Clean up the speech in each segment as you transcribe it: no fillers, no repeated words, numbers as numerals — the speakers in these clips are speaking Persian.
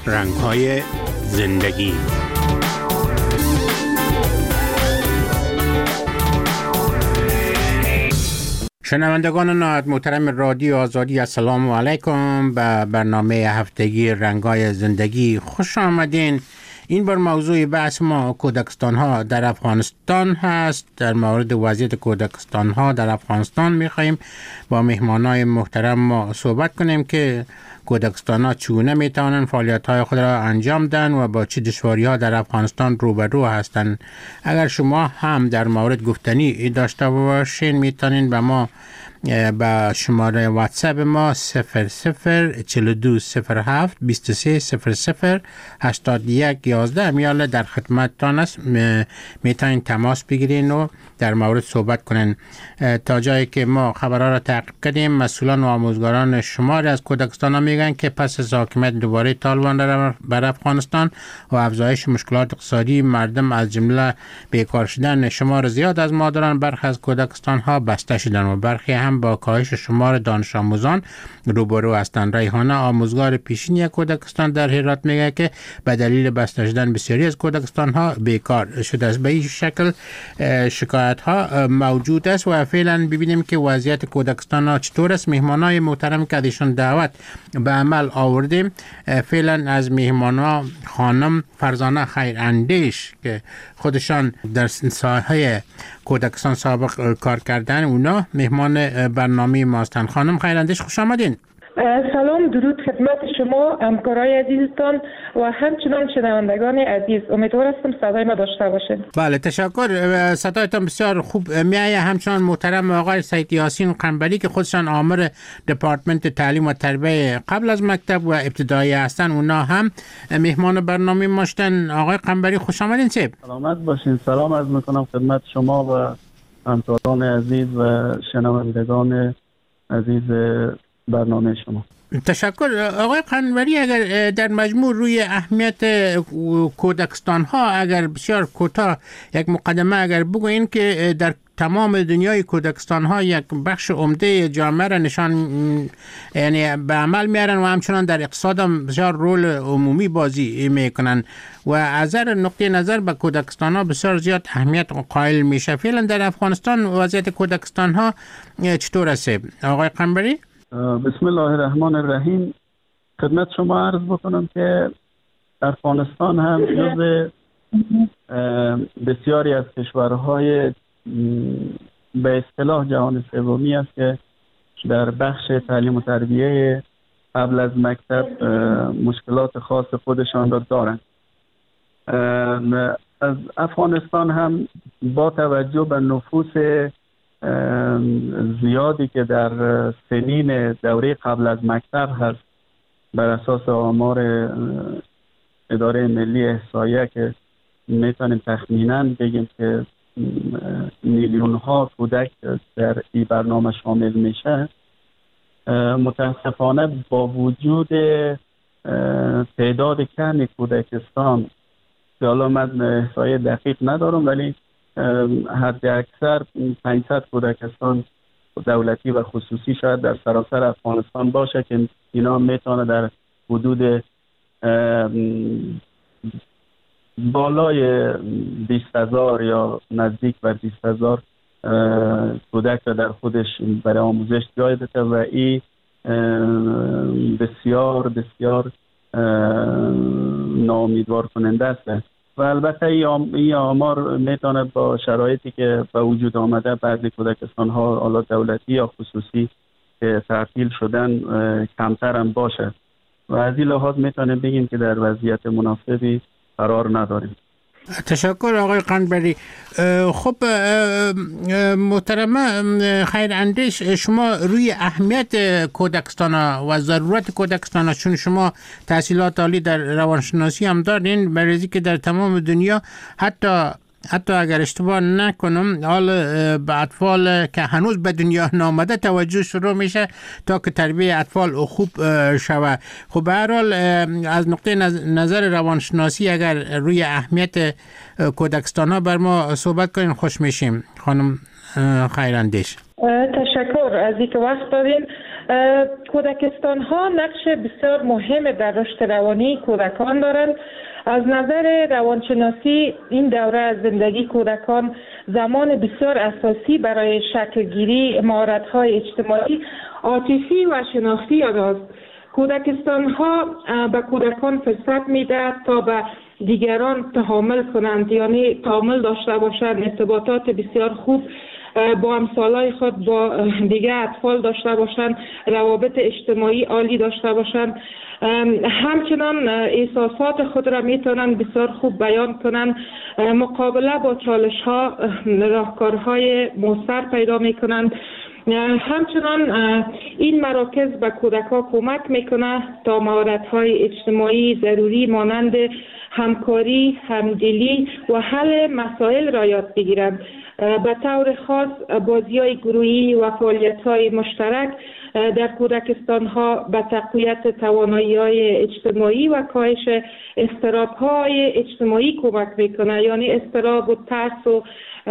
رنگ‌های زندگی. شنوندگان نهایت محترم رادیو آزادی، السلام علیکم. به برنامه هفتگی رنگ‌های زندگی خوش آمدین. این بار موضوع بحث ما کودکستان ها در افغانستان هست. در مورد وضعیت کودکستان ها در افغانستان می‌خوایم با مهمانای محترم ما صحبت کنیم که کودکستان ها چگونه میتوانند فعالیت های خود را انجام دهند و با چه دشواری ها در افغانستان روبرو هستند. اگر شما هم در مورد گفتنی داشته باشین میتونین به ما با شماره واتساپ ما 004207 2300 8111 میاله در خدمتتان است. میتونین تماس بگیرین و در مورد صحبت کنین. تا جایی که ما خبرها را تحقیق کردیم، مسئولان و آموزگاران شماری از کودکستان ها میگن که پس از حاکمیت دوباره طالبان بر افغانستان و افزایش مشکلات اقتصادی مردم از جمله بیکار شدن شمار زیاد از مادران، برخی از کودکستان ها بسته شدن و برخی هم با کاهش شمار دانش آموزان روبرو هستند. ریحانه، آموزگار پیشینی کودکستان در هرات، میگه که به دلیل بسته شدن بسیاری از کودکستان ها بیکار شده است. به این شکل شکایت ها موجود است و فعلا ببینیم که وضعیت کودکستان ها چطور است. مهمانای محترم که ایشون دعوت به عمل آوردیم، فعلا از مهمانا خانم فرزانه خیراندیش که خودشان در ساحه کودکستان سابق کار کردن، اونا مهمان برنامه ما هستند. خانم خیراندیش، خوش آمدین. سلام، درود خدمت شما همکارای عزیزتان و همچنان شنوندگان عزیز. امیدوار هستم صدای ما داشته باشید. بله، تشکر. صدایتان بسیار خوب میایه. همچنان محترم آقای سید یاسین قنبری که خودشان آمر دپارتمنت تعلیم و تربیت قبل از مکتب و ابتدایی هستن، اونا هم مهمان برنامه ما شدن. آقای قنبری، خوش آمدین. سلامت باشین. سلام عرض میکنم خدمت شما و همکاران عزیز و شنوندگان عزیز برنامه شما. تشکر. آقای قنبری، اگر در مجموع روی اهمیت کودکستان ها اگر بسیار کوتاه یک مقدمه اگر بگوین که در تمام دنیای کودکستان ها یک بخش عمده جامعه را نشان، یعنی به عمل میارن و همچنان در اقتصاد هم بسیار رول عمومی بازی میکنن و از نقطه نظر به کودکستان ها بسیار زیاد اهمیت قائل میشه. فعلا در افغانستان وضعیت کودکستان ها چطور است آقای قنبری؟ بسم الله الرحمن الرحیم. خدمت شما عرض بکنم که افغانستان هم جز بسیاری از کشورهای به اصطلاح جهان سومی است که در بخش تعلیم و تربیت قبل از مکتب مشکلات خاص خودشان را دارند. از افغانستان هم با توجه به نفوس زیادی که در سنین دوره قبل از مکتب هست، بر اساس آمار اداره ملی احصایه که میتونیم تخمینا بگیم که میلیون ها کودک در این برنامه شامل میشه، متاسفانه با وجود تعداد کمی کودکستان که حالا من احصایه دقیق ندارم ولی حد اکثر 500 کودکستان دولتی و خصوصی شاید در سراسر افغانستان باشه که اینا میتونه در حدود بالای 20,000 یا نزدیک بر 20,000 کودک را در خودش برای آموزش جای بده و این بسیار بسیار ناامیدوار کننده است. و البته این آمار میتونه با شرایطی که به وجود آمده بعضی کودکستان ها حالا دولتی یا خصوصی که تعطیل شدن کمتر هم باشه و از این لحاظ میتونیم بگیم که در وضعیت مناسبی قرار نداریم. تشکر آقای قنبری. خب محترمه خیراندیش، شما روی اهمیت کودکستان و ضرورت کودکستان، چون شما تحصیلات عالی در روانشناسی هم دارین، برای که در تمام دنیا حتی اگر اشتباه نکنم حال به اطفال که هنوز به دنیا نامده توجه شروع میشه تا که تربیت اطفال خوب شوه. خب به هر حال از نقطه نظر روانشناسی اگر روی اهمیت کودکستان ها بر ما صحبت کنین خوش میشیم. خانم خیراندیش. تشکر از اینکه وقت دادین. کودکستان ها نقش بسیار مهم در رشد روانی کودکان دارند. از نظر روانشناسی این دوره از زندگی کودکان زمان بسیار اساسی برای شکل گیری مهارت‌های اجتماعی، عاطفی و شناختی است. کودکستان ها به کودکان فرصت میده تا به دیگران تحمل کنند، یعنی تعامل داشته باشند، ارتباطات بسیار خوب با همسالای خود با دیگر اطفال داشته باشند، روابط اجتماعی عالی داشته باشند. همچنان احساسات خود را میتونند بسیار خوب بیان کنند، مقابله با چالش ها راهکارهای مؤثر پیدا میکنند. همچنان این مراکز به کودکان کمک میکنه تا مهارت‌های اجتماعی ضروری مانند همکاری، همدلی و حل مسائل را یاد بگیرند. به طور خاص بازی‌های گروهی و فعالیت‌های مشترک در کودکستان‌ها به تقویت توانایی‌های اجتماعی و کاهش اضطراب‌های اجتماعی کمک میکنه، یعنی اضطراب و ترس و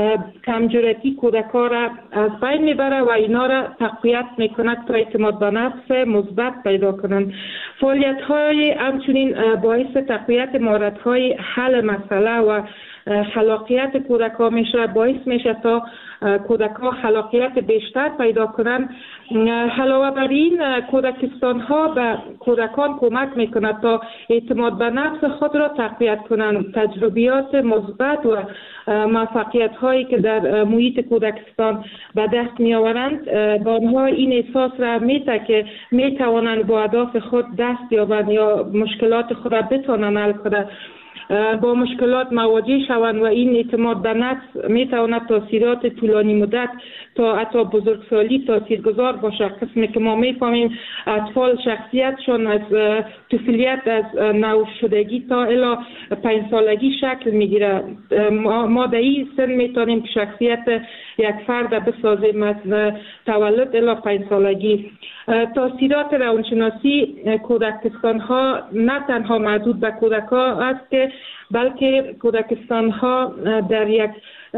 کمجرتی کودکان را از بین میبره و اینا را تقویت میکند تا اعتماد به نفس مثبت پیدا کنند. فعالیت‌های همچنین باعث تقویت مهارت‌های حل مسئله و خلاقیت کودکان میشه، باعث میشه تا کودکان خلاقیت بیشتر پیدا کنند. علاوه بر این کودکستان ها به کودکان کمک میکند تا اعتماد به نفس خود را تقویت کنند. تجربیات مثبت و موفقیت هایی که در محیط کودکستان به دست می آورند با آنها این احساس را میده که می توانند با اهداف خود دست یابند یا مشکلات خود را بتوانند حل کنند، با مشکلات مواجه شوند و این اعتماد به نفس میتواند تاثیرات طولانی مدت تا حتی بزرگسالی تاثیرگذار باشه. قسمی که ما میفهمیم اطفال شخصیتشون از طفولیت از نوشدگی تا الی 5 سالگی شکل میگیره. ما در این سن میتونیم که شخصیت یک فرد بسازیم از تولد الی 5 سالگی. تاثیرات روانشناسی کودکستان ها نه تنها محدود به کودکان است که بلکه کودکستان ها در یک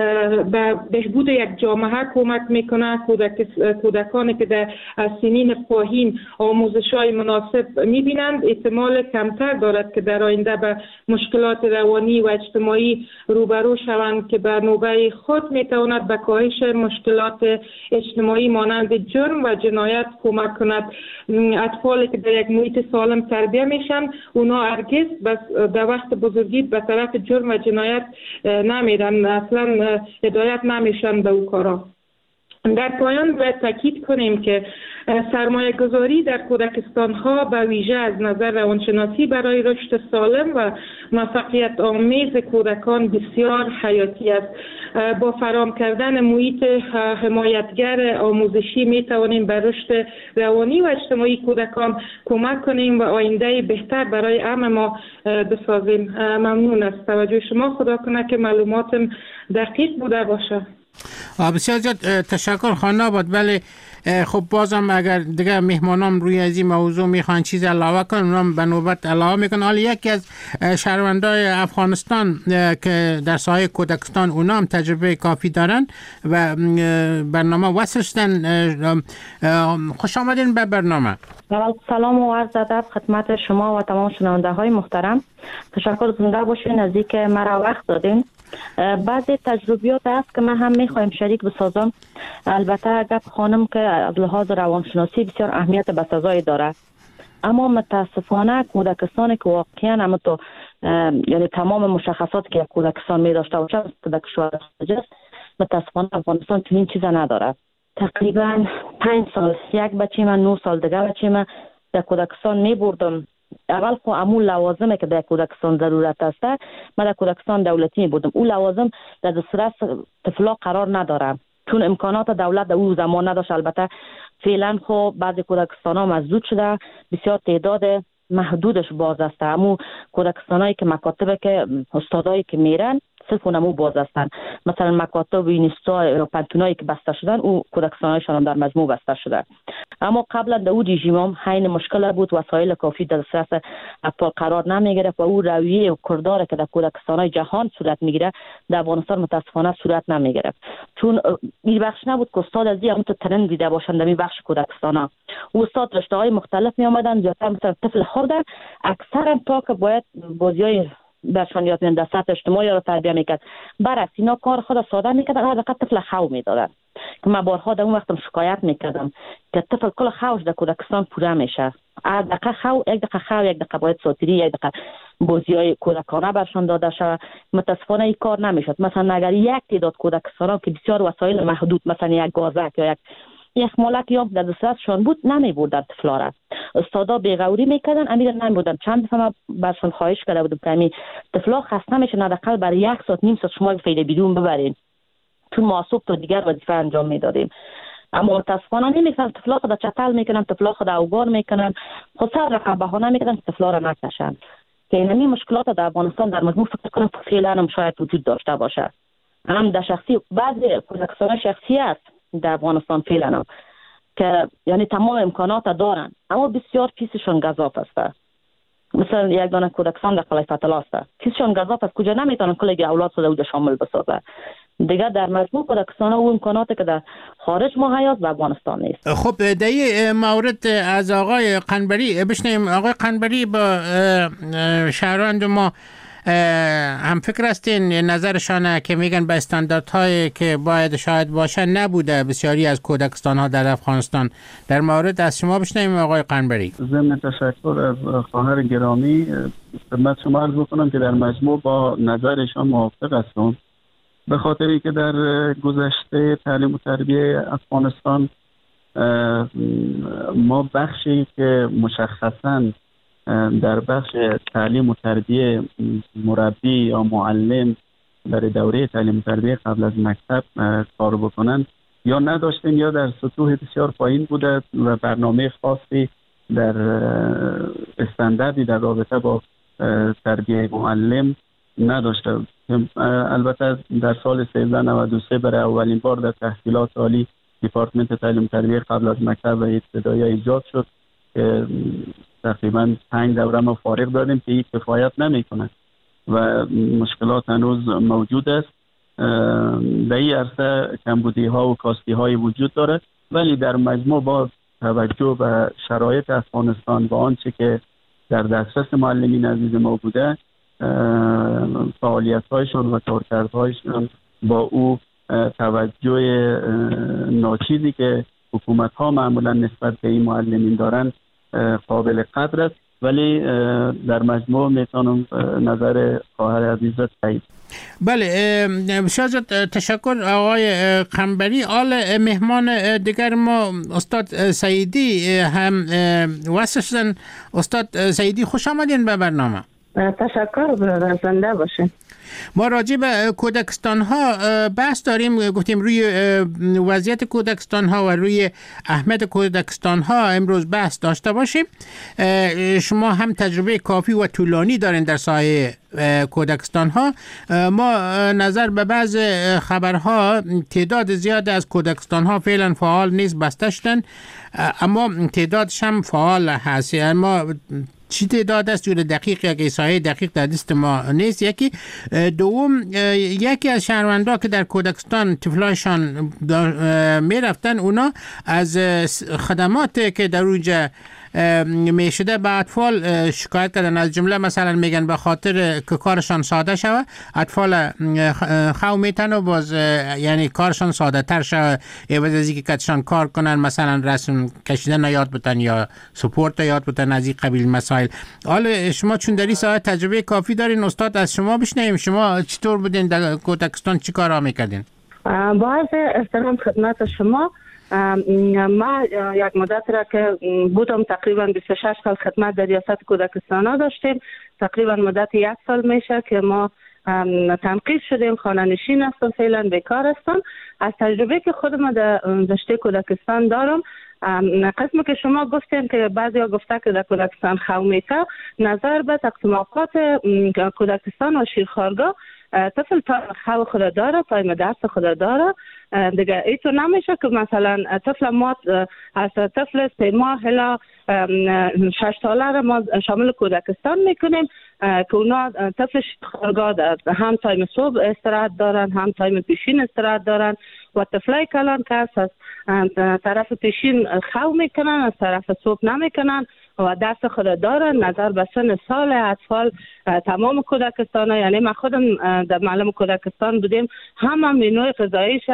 به بهبود یک جامعه کمک میکنه. کودکانی که در سنین پایین آموزش های مناسب میبینند احتمال کمتر دارد که در آینده به مشکلات روانی و اجتماعی روبرو شوند که به نوبه خود میتواند به کاهش مشکلات اجتماعی مانند جرم و جنایت کمک کند. اطفالی که در یک محیط سالم تربیت میشن اونا هرگز در وقت بزرگی به طرف جرم و جنایت نمیرن، اصلا هدایت نمیشن به او کارا. در پایان باید تاکید کنیم که سرمایه گذاری در کودکستان ها به ویژه از نظر روانشناسی برای رشد سالم و موفقیت آمیز کودکان بسیار حیاتی است. با فراهم کردن محیط حمایتگر آموزشی می توانیم به رشد روانی و اجتماعی کودکان کمک کنیم و آینده بهتر برای همه ما بسازیم. ممنون از توجه شما. خدا کنه که معلوماتم دقیق بوده باشه. بسیار زیاد تشکر خانم آباد. ولی خب بازم اگر دیگه مهمانام روی از این موضوع میخوان چیز علاوه کنن اونام به نوبت علاوه میکنن. حالا یکی از شهروندای افغانستان که در ساحه کودکستان اونام تجربه کافی دارن و برنامه وصل شدن. خوش آمدین به برنامه. سلام و عرض ادب خدمت شما و تمام شنونده های محترم. تشکر، زنده باشین از اینکه مرا وقت دادین. بعضی تجربیات هست که من هم میخوایم شریک بسازم. البته گپ خانم که از لحاظ روانشناسی بسیار اهمیت بسزایی داره، اما متاسفانه کودکستانی که واقعا هم تو یعنی تمام مشخصات که کودکستان می داشته باشه متاسفانه افغانستان چنین چیز نداره. تقریبا 5 سال یک بچه من 9 سال دیگه بچه من در کودکستان می بردم. اول خو امون لوازمه که در کودکستان ضرورت است. من در کودکستان دولتی می بودم. اون لوازم در دسترس طفلا قرار نداره چون امکانات دولت در اون زمان نداشت. البته فعلا خو بعضی کودکستان ها مسدود شده، بسیار تعداد محدودش باز است. همون کودکستانایی که مکاتبه که استادایی که میرن صرف اونمو باز هستند. مثلا مکاتب و اینستا پنتونایی که بسته شدن او کودکستان‌هایشان هم در مجموع بسته شده. اما قبلا در او رژیم هم حین مشکل بود، وسایل کافی در دسترس اطفال قرار نمیگرفت و او رویه و کردار که در کودکستان‌های جهان صورت میگیره در افغانستان متاسفانه صورت نمیگرفت، چون این بخش نبود که استاد از این تو ترند دیده باشند در این بخش کودکستانا. استاد رشته‌های مختلف می آمدن، زیادتر مثلا طفل خرد اکثرا تا که باید بازی‌های برشان یاد میدن در سطح اجتماعی را تربیه میکرد، برعکس اینا کار خود ساده میکردن، حداقل طفل خو میدادن که من بارها در اون وقتم شکایت میکردم که طفل کل خوش در کودکستان پوره میشه، دقیقه خو یک دقیقه خو یک دقیقه باید ساتیری یک دقیقه بازی‌های کودکانه برشان داده شود. متاسفانه این کار نمیشد. مثلا اگر یک تعداد کودکستانا که بسیار وسایل محدود مثلا یک گازک یا یک مالک یا در دسترسشان بود نمی بردن طفلا را، استادا بیغوری میکردن، امیر نمی بردن. چند دفعه من برشان خواهش کرده بودم که امی طفلا خسته میشن حداقل برای 1 ساعت نیم ساعت شما فعل بیرون ببرین، چون ما صبح تا دیگر وظیفه انجام میدادیم. اما متاسفانه نمیکنن، طفلا خود چتل میکنن، طفلا خود اوگان میکنن، خود سر رقم بهانه میکنن که طفلا را نکشن. که اینمی مشکلات در افغانستان در مجموع فکر کنم فعلا هم شاید وجود داشته باشه. هم در شخصی بعضی کودکستان شخصی است در افغانستان فعلا هم که یعنی تمام امکانات دارن اما بسیار فیسشون گزاف است. مثلا یک دانه کودکستان در قلعه فتح الله است، فیسشون گزاف است، کجا نمیتونن کلی اولاد خود اونجا شامل بسازه. دیگه در مجموع کودکستان و امکاناتی که در خارج مهیا است در افغانستان نیست. خب در این مورد از آقای قنبری بشنیم. آقای قنبری با شهروند ما هم فکر هستین نظرشانه که میگن به استانداردهایی که باید شاید باشه نبوده بسیاری از کودکستان ها در افغانستان. در مورد از شما بشنیم آقای قنبری. ضمن تشکر از خواهر گرامی خدمت شما عرض بکنم که در مجموع با نظرشان موافق هستم، به خاطری که در گذشته تعلیم و تربیه افغانستان ما بخشی که مشخصاً در بخش تعلیم و تربیه مربی یا معلم در دوره تعلیم و تربیه قبل از مکتب کار بکنن یا نداشتیم یا در سطوح بسیار پایین بوده و برنامه خاصی در استانداردی در رابطه با تربیه معلم نداشته. البته در سال 1393 برای اولین بار در تحصیلات عالی دیپارتمنت تعلیم و تربیه قبل از مکتب و ابتدایی ایجاد شد که تقریبا 5 دوره ما فارغ دادیم که این کفایت نمیکنه و مشکلات هنوز موجود است. در این عرصه کمبودی ها و کاستی های وجود داره، ولی در مجموع با توجه به شرایط افغانستان و آنچه که در دسترس معلمین عزیز ما بوده، فعالیت هایشان و کارکردهایشان با او توجه ناچیزی که حکومت ها معمولا نسبت به این معلمین دارن قابل قدر است، ولی در مجموع میتونم نظر خواهر عزیز تایید. بله بسیار تشکر آقای قنبری. آل مهمان دیگر ما استاد سعیدی هم وصل شدن. استاد سعیدی خوش آمدین به برنامه. تشکر برادر، زنده باشین. ما راجع به کودکستان ها بحث داریم، گفتیم روی وضعیت کودکستان ها و روی اهمیت کودکستان ها امروز بحث داشته باشیم. شما هم تجربه کافی و طولانی دارین در سایه کودکستان ها. ما نظر به بعض خبرها تعداد زیاد از کودکستان ها فعلا فعال نیست، بسته شدن، اما تعدادش هم فعال هست. اما چی تعداد است جور دقیق یا احصایه دقیق در دست ما نیست. یکی دوم، یکی از شهروندان که در کودکستان طفلانشان می رفتن، اونا از خدمات که در اونجا میشده به اطفال شکایت کردن. از جمله مثلا میگن به خاطر که کارشان ساده شود اطفال خو میتن و باز یعنی کارشان ساده تر شود، عوض از اینکه کتشان کار کنن مثلا رسم کشیدن یاد بتن یا سپورت یاد بتن از این قبیل مسائل. حالا شما چون در این ساعت تجربه کافی دارین، استاد از شما بشنویم. شما چطور بودین در کودکستان، چی کارا میکردین؟ با عرض احترام خدمت شما، ما یک مدت را که بودم تقریبا 26 سال خدمت در ریاست کودکستان ها داشتیم. تقریبا مدت 1 سال میشه که ما تنقیب شدیم، خانه نشین هستم، فعلا بیکار هستم. از تجربه که خودم در رشته کودکستان دارم، قسمی که شما گفتین که بعضی ها گفته که در کودکستان خو میته، نظر به تقسیم اوقات کودکستان و شیرخوارگاه طفل تایم خو خود داره، تایم درس خود داره. دیگه ایتو نمیشه که مثلا طفل ما از طفل 3 ماه الی 6 ساله را ما شامل کودکستان میکنیم که اونا طفل خارگاه دارن، هم تایم صبح استراحت دارن، هم تایم پیشین استراحت دارن و طفلای کلان که از طرف پیشین خو میکنن، از طرف صبح نمیکنن و درس خود دارن. نظر به سن سال اطفال تمام کودکستان، یعنی ما خودم در معلم کودکستان بودیم، همه منوی غذاییش،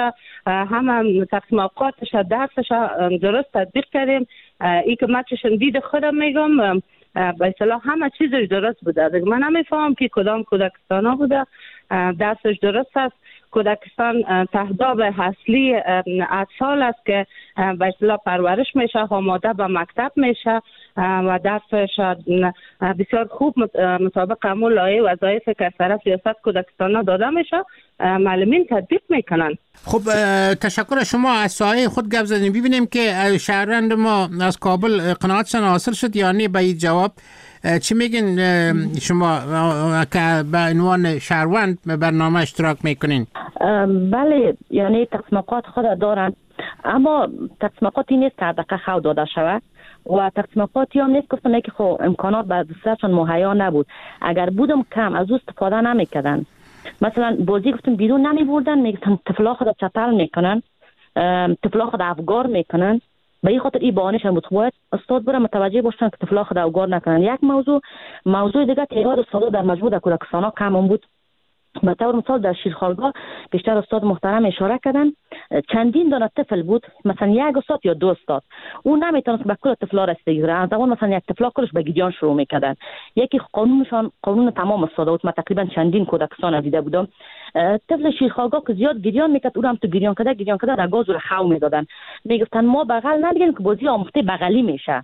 همه تقسیم اوقاتش، درسش درست تطبیق کردیم. ای که من چشم دید خودم میگم به اصطلاح همه چیزش درست بوده. من نمیفهم که کدام کودکستان ها بوده درسش درست است. کودکستان تهداب اصلی اطفال است که به اصطلاح پرورش میشه، آماده به مکتب میشه و درسش بسیار خوب مطابق همون لایحه وظایف که از طرف ریاست کودکستان داده میشه معلمین تطبیق میکنن. خب تشکر از شما. از سایه خود گپ زدیم، ببینیم که شهروند ما از کابل قناعتشان حاصل شد یا نه. به این جواب چی میگین شما که به عنوان شهروند به برنامه اشتراک میکنین؟ بله، یعنی تقسیمات خود دارن، اما تقسیماتی نیست که دقیقه خود داده شود و تقسیماتی هم نیست گفتم که خب امکانات به دستشان مهیا نبود. اگر بودم کم از او استفاده نمیکردن. مثلا بازی گفتم بیرون نمی بردن، میگفتن طفلا خود چتل میکنن، طفلا خود افگار میکنن. به این خاطر این بانش هم بود باید استاد برای متوجه باشن که طفلا خود افگار نکنن. یک موضوع دیگه تعداد استادا در مجموع کودکستان کم بود. به طور مثال در شیرخوارگاه بیشتر استاد محترم اشاره کردن چندین دانه طفل بود، مثلا یک استاد یا 2 استاد، اون نمیتونست به کل طفلا رسیدگی کنه. از اون مثلا یک طفلا کلش به گریان شروع میکردن. یکی قانون تمام استادا بود. من تقریبا چندین کودکستان دیده بودم. طفل شیرخوارگاه که زیاد گریان میکرد، اون هم تو گریان کرده در گاز رو خو میدادن. میگفتن ما بغل نبگیم که بازی آموخته بغلی میشه.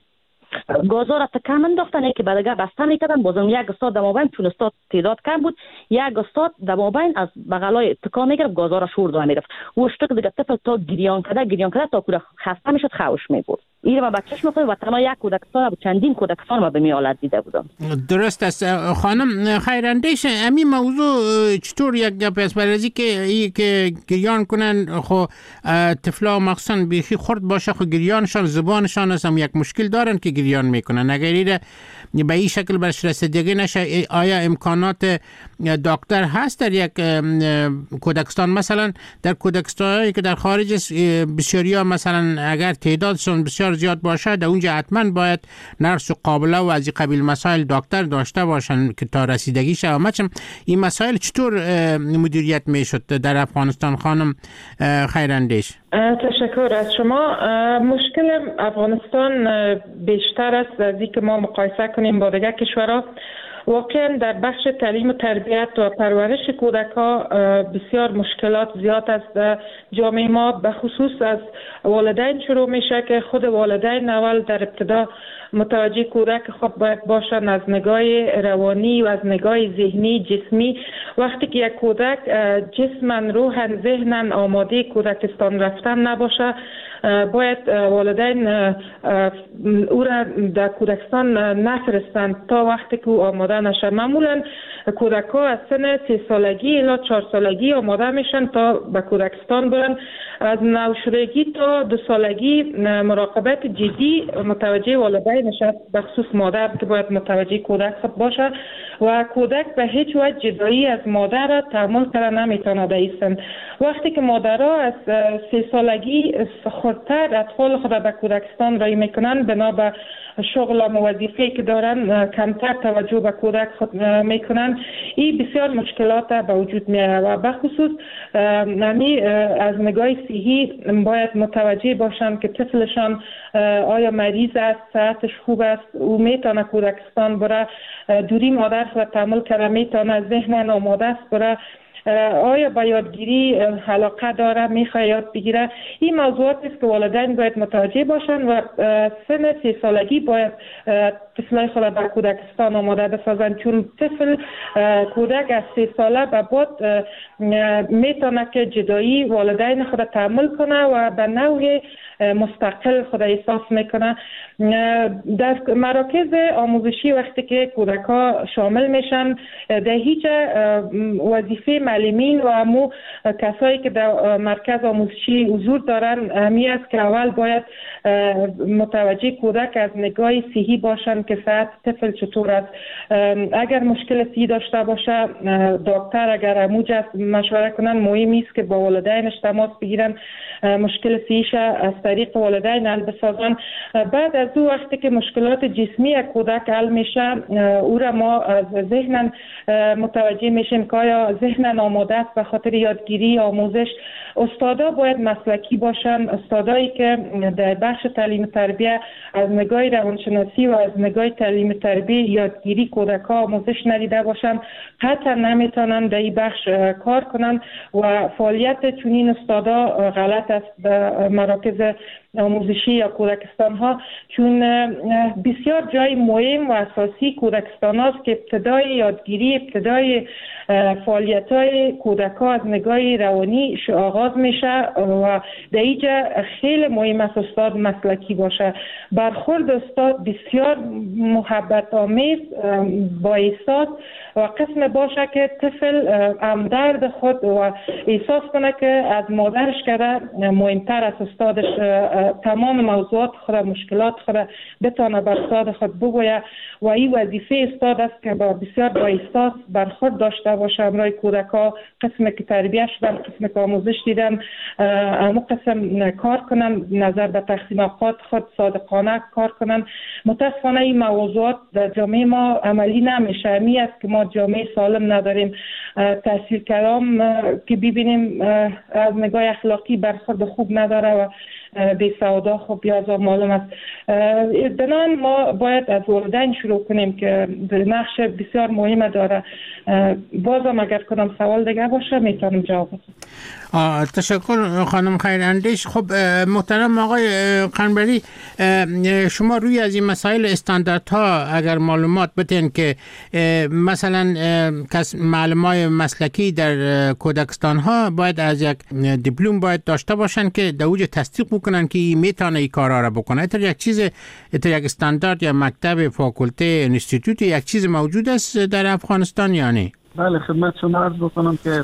گازا را تکم انداختن که بعدگه بسته میکردن. بازم یک استاد در مابین، چون استاد تعداد کم بود، یک استاد در مابین از بغلای تکا میگرفت، گازا را شور دار میرفت. او اشتک دیگه طفل تا گریان کرده تا کود خسته میشد خوش میبرد. این ما بچه‌ش میخواد و تنها یک کودکستان و چندین کودکستان ما به میالت دیده بودم. درست است. خانم خیراندیش، همین موضوع چطور یک گپ است؟ برای که گریان کنن، خو طفلا مخصوصا بیخی خرد باشه، خو گریانشان زبانشان هم یک مشکل دارن که گریان میکنن. اگر ایره به این شکل برش رسیدگی نشه، آیا امکانات دکتر هست در یک کودکستان؟ مثلا در کودکستانی که در خارج بسیاریا، مثلا اگر تعدادشون بسیار زیاد باشه، در اونجا حتما باید نرس و قابله و از این قبیل مسائل دکتر داشته باشن که تا رسیدگی شه. این مسائل چطور مدیریت میشد در افغانستان؟ خانم خیراندیش. تشکر از شما. مشکل افغانستان بیشتر است از اینکه ما مقایسه کنیم با دیگر کشورها. واقعا در بخش تعلیم و تربیت و پرورش کودک‌ها بسیار مشکلات زیاد است. جامعه ما به خصوص از والدین شروع میشه که خود والدین اول در ابتدا متوجه کودک خود باید باشن از نگاه روانی و از نگاه ذهنی جسمی. وقتی که یک کودک جسما روحا ذهنا آماده کودکستان رفتن نباشه، باید والدین او را در کودکستان نفرستند تا وقتی که آماده نشه. معمولا کودک ها از سن 3 سالگی الی 4 سالگی آماده میشن تا به کودکستان برن. از نوشدگی تا 2 سالگی مراقبت جدی متوجه والدین نشه، به خصوص مادر که باید متوجه کودک خود باشه و کودک به هیچ وجه جدایی از مادر را تحمل کردن نمیتونه در این سن. وقتی که مادرها از 3 سالگی خودتر اطفال خود به کودکستان رای میکنن، بنا به شغل و وظیفه‌ای که دارن کمتر توجه به کودک خود میکنن، این بسیار مشکلات به وجود میاره و به خصوص از نگاه صحی باید متوجه باشن که طفلشان آیا مریض است، صحتش خوب است، او میتونه کودکستان بره، دوری مادر خود تحمل کرده، میتونه ذهن آماده است بره، آیا به یادگیری علاقه داره، میخواد یاد بگیره. این موضوعات است که والدین باید متوجه باشن و سن 3 سالگی باید طفلای خود به کودکستان آماده بسازن، چون طفل کودک از 3 ساله به بعد میتونه که جدایی والدین خود تحمل کنه و به نوع مستقل خود احساس میکنه. در مراکز آموزشی وقتی که کودک ها شامل میشن، در هیچ وظیفه معلمین و امو کسایی که در مرکز آموزشی حضور دارن همی است که اول باید متوجه کودک از نگاه صحی باشن که صحت طفل چطور است. اگر مشکل صحی داشته باشه دکتر اگر اموجه مشوره کنن، مهم است که با والدینش تماس بگیرن، مشکل صحیش از طریق والدین حل بسازن. بعد از او وقتی که مشکلات جسمی کودک حل میشه، او را ما از ذهن متوجه میشیم که آیا ذهن آماده است به خاطر یادگیری آموزش. استادا باید مسلکی باشن، استادایی که در بخش تعلیم تربیه از نگاه روانشناسی و از نگاه تعلیم تربیه یادگیری کودک آموزش ندیده باشن حتی نمیتونن در این بخش کار کنن و فعالیت چنین استادا غلط است در مراکز آموزشی یا کودکستان ها، چون بسیار جای مهم و اساسی کودکستان هاست که ابتدای یادگیری، ابتدای فعالیت های کودک ها از نگاه روانی آغاز میشه و در اینجا خیلی مهم است استاد مسلکی باشه. برخورد استاد بسیار محبت آمیز با احساس و قسم باشه که طفل همدرد خود و احساس کنه که از مادرش کرده مهمتر از استادش تمام موضوعات خود، مشکلات خود بتانه بر استاد خود بگویه و این وظیفه استاد است که بسیار با احساس برخورد داشته باشه امروی کودکا. قسم که تربیه شدن، قسم که آموزش دیدن، همو قسم کار کنن، نظر به تقسیم اوقات خود صادقانه کار کنن. متاسفانه این موضوعات در جامعه ما عملی نمیشه. همی است که ما جامعه سالم نداریم. تحصیل کلام که ببینیم از نگاه اخلاقی برخورد خوب نداره و بی سوادا خب یا معلوم است. بنان ما باید از والدین شروع کنیم که نقش بسیار مهم داره. بازم اگر کدام سوال دیگه باشه میتونم جواب بدم. تشکر خانم خیراندیش. خب محترم آقای قنبری، شما روی از این مسائل استانداردها اگر معلومات بدین که مثلا معلمای مسلکی در کودکستان ها باید از یک دیپلم باید داشته باشن که در اوج تصدیق بکنن که میتونه این کارا را بکنه. ایتر یک چیز، ایتر یک استاندارد یا مکتب، فاکولته، انستیتوت، یک چیز موجود است در افغانستان یا نه؟ بله، خدمت شما عرض بکنم که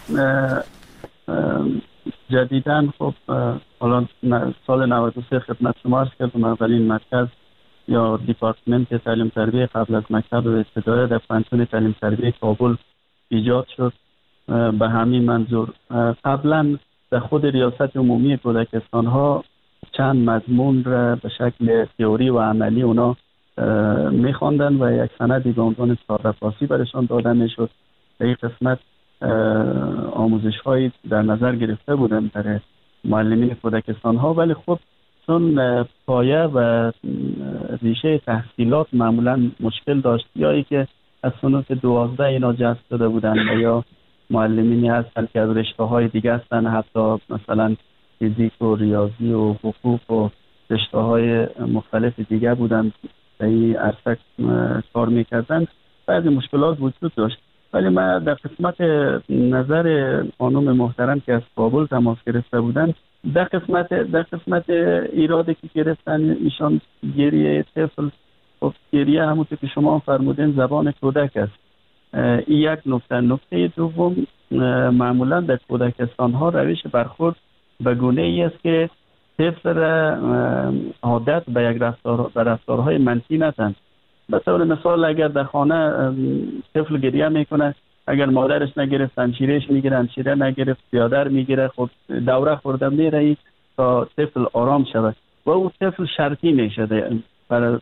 جدیداً خب حالا سال 93 خدمت شما عرض کردم اولین مرکز یا دیپارتمنت تعلیم تربیه قبل از مکتب ابتدایی در پانتون تعلیم تربیه کابل ایجاد شد. به همین منظور قبلا در خود ریاست عمومی کودکستان ها چند مضمون را به شکل تئوری و عملی اونا میخواندن و یک سندی به عنوان ساررفاسی برشان داده میشد. در این قسمت آموزش هایی در نظر گرفته بودن برای معلمین کودکستان ها، ولی خب چون پایه و ریشه تحصیلات معمولا مشکل داشت، یا ای که از صنف 12 اینا جذب شده بودن و یا معلمینی هستن که از رشته های دیگه هستن، حتی مثلا فیزیک و ریاضی و حقوق و رشته های مختلف دیگه بودن در این عرصه کار میکردن. بعضی مشکلات وجود داشت. ولی من در قسمت نظر خانم محترم که از کابل تماس گرفته بودن، در قسمت ایرادی که گرفتن ایشان گریه طفل، خب گریه همونطور که شما فرمودین زبان کودک است. این یک نکته دوم، معمولا در کودکستان ها روش برخورد به گونه ای است که طفل را عادت به یک رفتارهای منفی ندن. به طور مثال اگر در خانه طفل گریه میکنه، اگر مادرش نگرفت انشیرهش میگیره، انشیره نگرفت پیادر میگیره، خب دوره خورده میره تا طفل آرام شود و اون طفل شرطی میشه. برای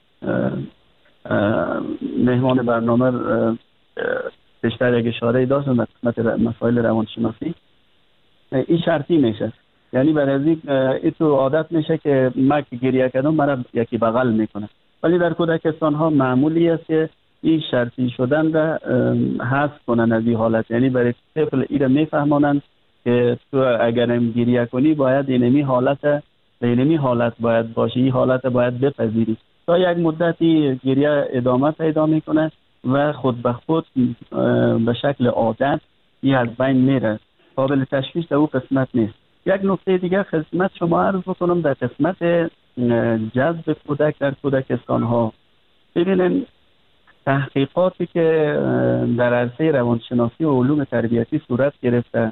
مهمان برنامه بیشتر یک اشاره داشت در قسمت مسائل روانشناسی، این شرطی میشه. یعنی برای این تو عادت میشه که من که گریه کردم مرا یکی بغل میکنه. ولی در کودکستان ها معمولی است که این شرطی شدن را حذف کنن از این حالت. یعنی برای طفل این را میفهمانند که تو اگرم گریه کنی باید اینمی حالت باید باشی، این حالت باید بپذیری. تا یک مدتی گریه ادامه پیدا میکنه و خود به خود به شکل عادت این از بین میره. قابل تشویش در اون قسمت نیست. یک نکته دیگر خدمت شما عرض بکنم در قسمت جذب کودک در کودکستان ها. ببینید تحقیقاتی که در عرصه روانشناسی و علوم تربیتی صورت گرفته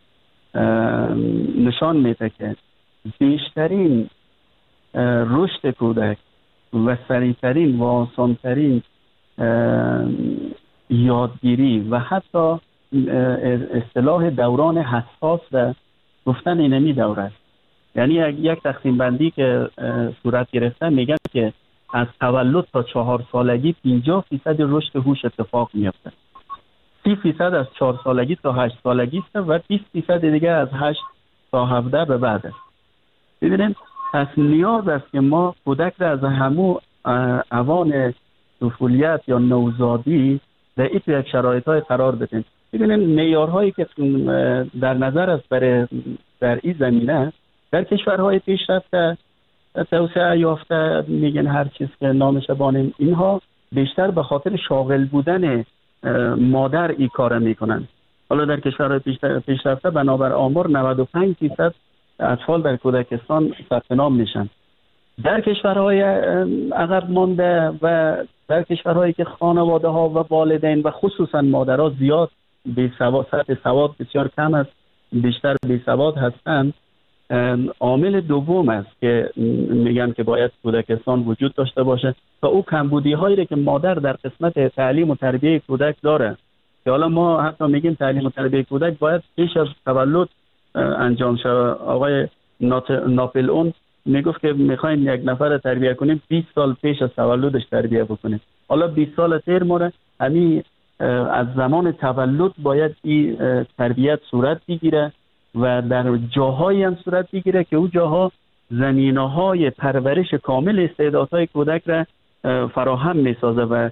نشان میده که بیشترین رشد کودک و سریعترین و آسانترین یادگیری و حتی اصطلاح دوران حساس و گفتن اینمی دوره است. یعنی یک تقسیم بندی که صورت گرفته میگن که از تولد تا 4 سالگی 50% رشد هوش اتفاق میفته، 30% از 4 سالگی تا 8 سالگی است و 20% دیگه از 8 تا 17 به بعد است. ببینیم پس نیاز است که ما کودک را از همو اوان طفولیت یا نوزادی در این یک شرایط‌های قرار بدیم. ببینیم معیارهایی که در نظر است در این زمینه در کشورهای پیشرفته توسعه یافته میگن هر چیز که نامش بانیم، اینها بیشتر به خاطر شاغل بودن مادر این کار میکنن. حالا در کشورهای پیشرفته بنابر آمار 95% اطفال در کودکستان ثبت نام میشن. در کشورهای عقب مانده و در کشورهایی که خانواده ها و والدین و خصوصا مادرها زیاد سطح سواد بسیار کم است، بیشتر بیسواد هستند، عامل دوم است که میگن که باید کودکستان وجود داشته باشه تا او کمبودی هایی که مادر در قسمت تعلیم و تربیه کودک داره، که حالا ما حتی میگیم تعلیم و تربیه کودک باید پیش از تولد انجام شود. آقای ناپل اون میگفت که میخواین یک نفر تربیه کنیم 20 سال پیش از تولدش تربیه بکنیم. حالا 20 سال تیر مونه، همین از زمان تولد باید این تربیت صورت بگیره و در جاهایی هم صورت بگیره که او جاها زمینه‌های پرورش کامل استعدادهای کودک را فراهم میسازه و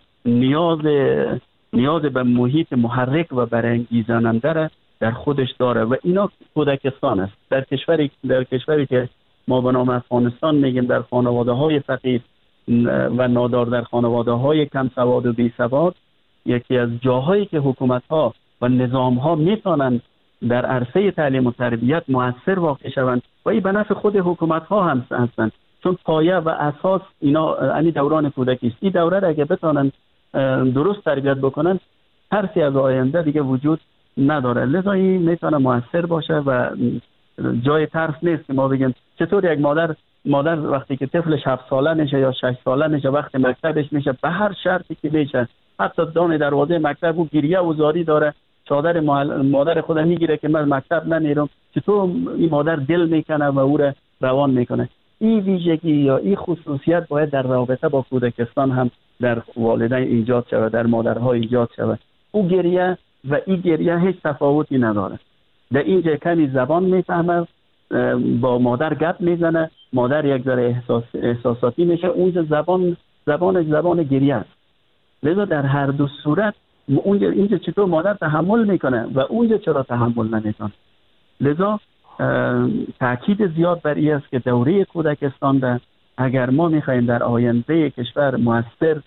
نیاز به محیط محرک و برانگیزاننده را در خودش داره و اینا کودکستان است. در کشوری که ما به نام افغانستان میگیم، در خانواده‌های فقیر و نادار، در خانواده‌های کم سواد و بی سواد، یکی از جاهایی که حکومت‌ها و نظام‌ها میتونن در عرصه تعلیم و تربیت مؤثر واقع شوند و این به نفع خود حکومت‌ها هم هستند، چون پایه و اساس اینا یعنی دوران کودکی است. این دوره را اگه بتونن درست تربیت بکنن، ترسی از آینده دیگه وجود نداره. لذا این میتونه مؤثر باشه و جای ترس نیست که ما بگیم چطور یک مادر وقتی که طفلش 7 ساله میشه یا 6 ساله میشه، وقتی مکتبش میشه، به هر شرطی که میشه، حتی دم دروازه مکتب و گریه و زاری داره، چادر مادر خود میگیره که من مکتب نمیرم، چطور این مادر دل میکنه و او را روان میکنه. این ویژگی یا این خصوصیت باید در رابطه با کودکستان هم در والدین ایجاد شود، در مادرها ایجاد شود. او گریه و این گریه هیچ تفاوتی نداره. در اینجا کمی زبان میفهمه، با مادر گپ میزنه، مادر یک ذره احساساتی میشه، اونجا زبان گریه است. لذا در هر دو صورت اینجا چطور مادر تحمل میکنه و اونجا چرا تحمل نمیکنه. لذا تاکید زیاد بر این است که دوره کودکستان ده اگر ما میخوایم در آینده کشور مؤثر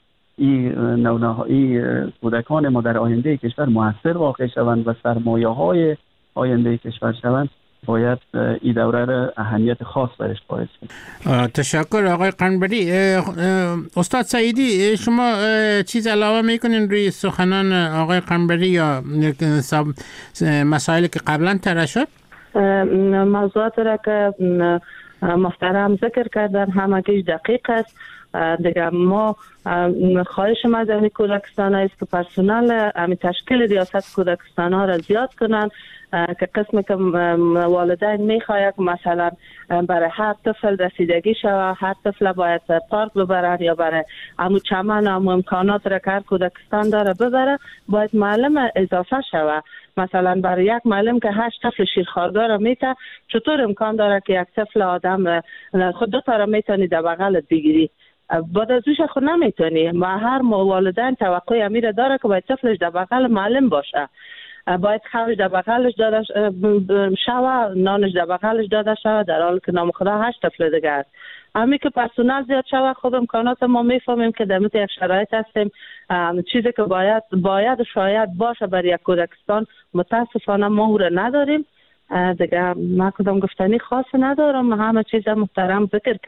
کودکان ما در آینده کشور مؤثر واقع شوند و سرمایه های آینده کشور شوند، باید این دوره را اهمیت خاص برش قائل شد. تشکر آقای قنبری. استاد سعیدی، شما چیز علاوه میکنین روی سخنان آقای قنبری یا مسائلی که قبلا طرح شد؟ موضوعات را که محترم ذکر کردن همگیش دقیق است. دیگه ما خواهش ما در کودکستان است که پرسنل تشکیل ریاست کودکستان ها را زیاد کنند، که قسمی که والدین میخواهد مثلا برای هر طفل رسیدگی شود، هر طفل باید پارک ببرن یا برای امو چمن امو امکانات را که هر کودکستان داره ببره، باید معلم اضافه شود. مثلا برای یک معلم که 8 طفل شیرخوارگاه را میته، چطور امکان داره که یک طفل آدم خود 2 تا را میتونی در بغلت بگیری، بعد از اوش خود نمیتونی. و هر والدین توقع امیر داره که باید طفلش در بغل معلم باشه، باید خوش در بغلش داده شود، نانش در بغلش داده شود، در حالی که نام خدا 8 طفل دیگه است. همین که پرسنل زیاد شود، خب امکانات ما میفهمیم که در یک شرایط هستیم، چیزی که باید شاید باشه برای یک کودکستان متاسفانه ما او را نداریم. دیگه من کدام گفتنی خاص ندارم، همه چیز محترم ذکر کردن.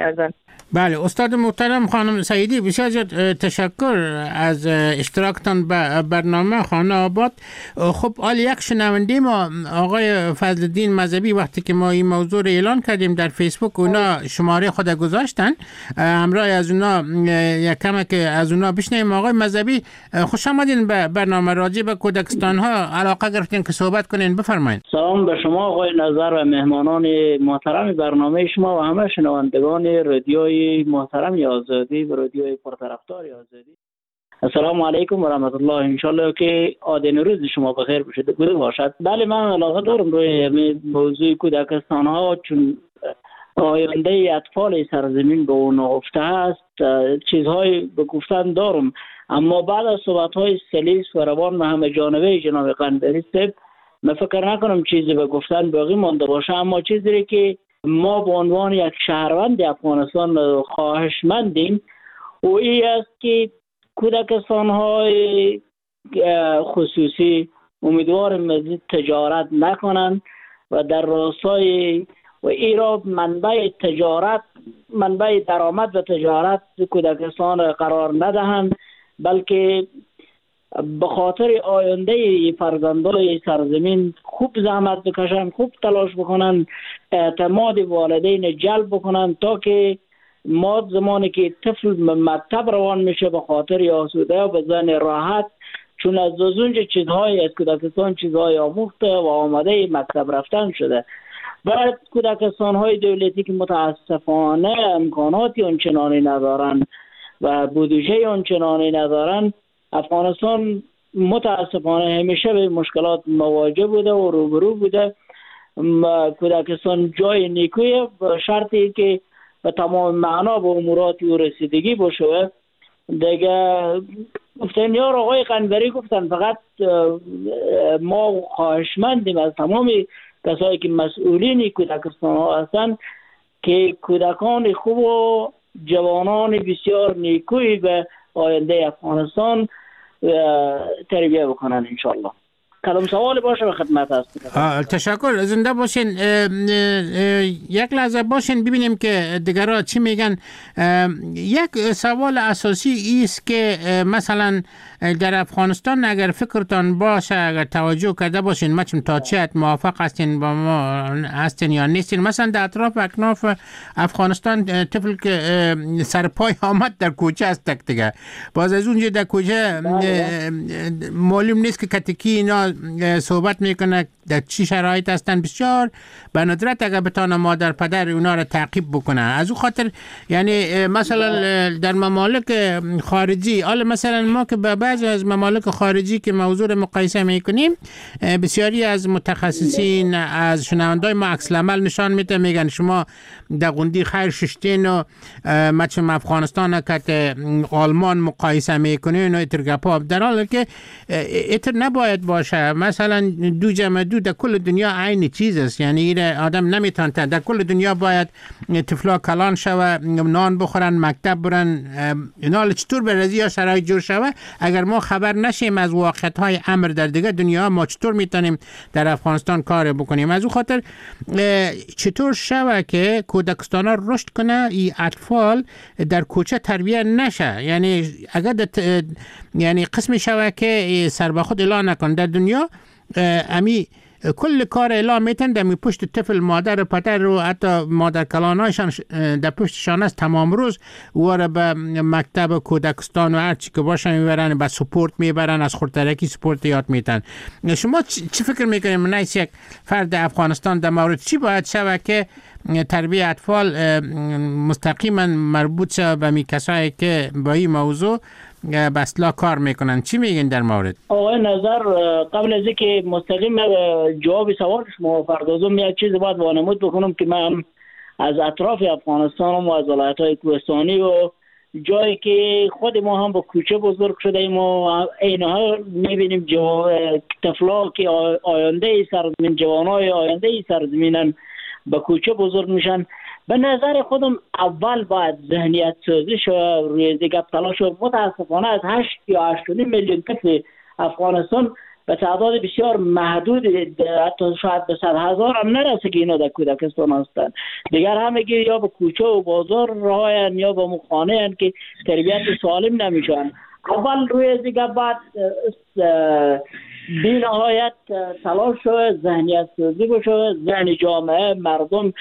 بله استاد محترم خانم سعیدی، بسیار زیاد تشکر از اشتراکتان به برنامه خانه آباد. خب حال یک شنونده ما آقای فضلالدین مذهبی وقتی که ما این موضوع رو اعلان کردیم در فیسبوک، اونا شماره خود گذاشتن، همراه از اونا یک کم که از اونا بشنیم. آقای مذهبی خوش آمدین به برنامه راجع به کودکستان ها، علاقه گرفتین که صحبت کنین، بفرمایید. سلام به شما آقای نظر و مهمانان محترم برنامه شما و همه شنوندگان رادیوی محترم آزادی و رادیوی پرطرفدار آزادی. السلام علیکم و رحمت الله. انشالله که آدین روز شما بخیر باشد. بله من علاقه دارم روی موضوع کودکستان ها، چون آینده اطفال سرزمین به اون نهفته است. چیزهای به گفتن دارم، اما بعد از صحبت های سلیس و روان و همه جانبه جناب قنبری صاحب من فکر نکنم چیزی به گفتن باقی مانده باشه. اما چیزی که ما به عنوان یک شهروند افغانستان خواهشمندیم و این است که کودکستان های خصوصی امیدوارم مزید تجارت نکنند و در راستای و این را منبع تجارت، منبع درآمد و تجارت کودکستان قرار ندهند، بلکه به خاطر آینده فرزندان سرزمین خوب زحمت بکشن، خوب تلاش بکنن، اعتماد والدین جلب بکنن تا که ما زمانی که طفل مکتب روان میشه به خاطر آسوده و به ذهن راحت، چون از اونجا چیزهای از کودکستان چیزهای آموخته و آماده مکتب رفتن شده. بعد کودکستان های دولتی که متاسفانه امکاناتی آنچنانی ندارن و بودجه آنچنانی ندارن، افغانستان متاسفانه همیشه به مشکلات مواجه بوده و روبرو بوده. کودکستان جای نیکویه به شرطی که به تمام معنا به اموراتی و رسیدگی باشه. دیگه گفتن یار آقای قنبری گفتن فقط ما خواهشمندیم از تمام کسایی که مسئولین کودکستان ها هستن که کودکان خوب و جوانان بسیار نیکوی به آینده افغانستان تربیه بکنن انشالله. کدام سوال باشه به خدمت هستم. تشکر، زنده باشین. یک لحظه باشین ببینیم که دیگرها چی میگن. یک سوال اساسی است که مثلا در افغانستان اگر فکرتان باشه، اگر توجه کرده باشین، ما چون تا چه حد موافق هستین با ما هستین یا نیستین، مثلا در اطراف اکناف افغانستان طفل که سرپای آمد در کوچه است دیگه، باز از اونجا در کوچه معلوم نیست که کتکی اینا صحبت میکنه در چی شرایط هستن. بسیار به ندرت اگر بتانه مادر پدر اونا را تعقیب بکنه. از اون خاطر یعنی مثلا در ممالک خارجی، حالا مثلا ما که به بعضی از ممالک خارجی که موضوع مقایسه میکنیم، بسیاری از متخصصین از شنوندای ما عکس العمل نشان میده، میگن شما در قندی خیر ششتین و مچم افغانستان که آلمان مقایسه میکنین و اترگپا، در حالی که اتر نباید باشه. مثلا دو جمع دو در کل دنیا عین چیز است، یعنی آدم نمیتونه در کل دنیا باید طفلا کلان شوه، نان بخورن، مکتب برن. اینا چطور به رضی شرایط جور شوه اگر ما خبر نشیم از واقعیت های امر در دیگه دنیا، ما چطور میتونیم در افغانستان کار بکنیم؟ از اون خاطر چطور شوه که کودکستان ها رشد کنه، این اطفال در کوچه تربیه نشه؟ یعنی اگر یعنی قسم شوه که سر به خود اعلان نکن در دنیا، امی کل کار اعلام میتن در پشت طفل مادر پدر و حتی مادر کلانایشان در پشتشان است تمام روز و به مکتب کودکستان و هرچی که باشن میبرن، به سپورت میبرن، از خردترکی سپورت یاد میتن. شما چی فکر میکنید من از یک فرد افغانستان در مورد چی باید شوه که تربیه اطفال مستقیما مربوط شوه به می کسایی که با این موضوع به اصلاح کار میکنن؟ چی میگین در مورد؟ آقای نظر، قبل از اینکه مستقیم جواب سوال شما پردازم، یک چیز باید وانمود بکنم که من از اطراف افغانستان و از ولایت‌های کوهستانی و جایی که خود ما هم با کوچه بزرگ شده ایم و اینها میبینیم طفلا که آینده سرزمین، جوانای آینده سرزمینن با کوچه بزرگ میشن. به نظر خودم اول باید ذهنیت سازی روی دیگه تلاش. متاسفانه از 8 یا 8.5 میلیون طفل افغانستان به تعداد بسیار محدود، حتی شاید به 100,000 هم نرسه که اینا در کودکستان هستند. دیگر همگی یا به کوچه و بازار راهن یا به خانه هن که تربیت سالم نمیشن. اول روی از دیگه بعد بی نهایت تلاش شد، ذهنیت سازی بشه، ذهن جامعه مردم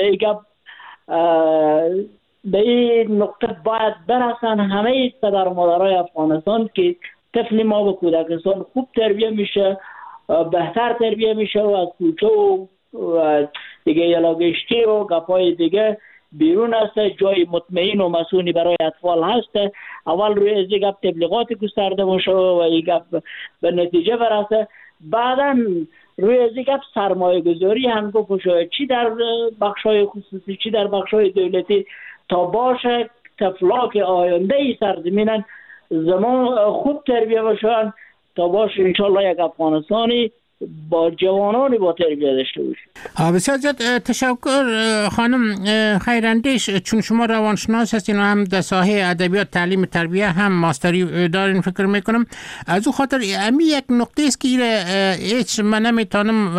به این نقطه باید برسن همه پدر و مادرای افغانستان که طفل ما به کودکستان خوب تربیه میشه، بهتر تربیه میشه و از کوچه و دیگه یلاگشتی و گپای دیگه بیرون است، جای مطمئن و مسئولی برای اطفال هست. اول روی از گپ تبلیغات گسترده باشه و این گپ به نتیجه برسه، بعدا روی از گپ سرمایه گذاری هم بشه، چی در بخشای خصوصی چی در بخشای دولتی، تا باشه طفلا که آینده ای سرزمینن زمان خوب تربیه باشن، تا باشه انشالله یک افغانستانی با جوانانی با تربیه داشته باشیم. بسیار زیاد تشکر خانم خیراندیش، چون شما روانشناس هستین و هم در ساحه ادبیات تعلیم تربیه هم ماستری دارین فکر میکنم، از او خاطر امی یک نقطه است که هیچ من نمیتونم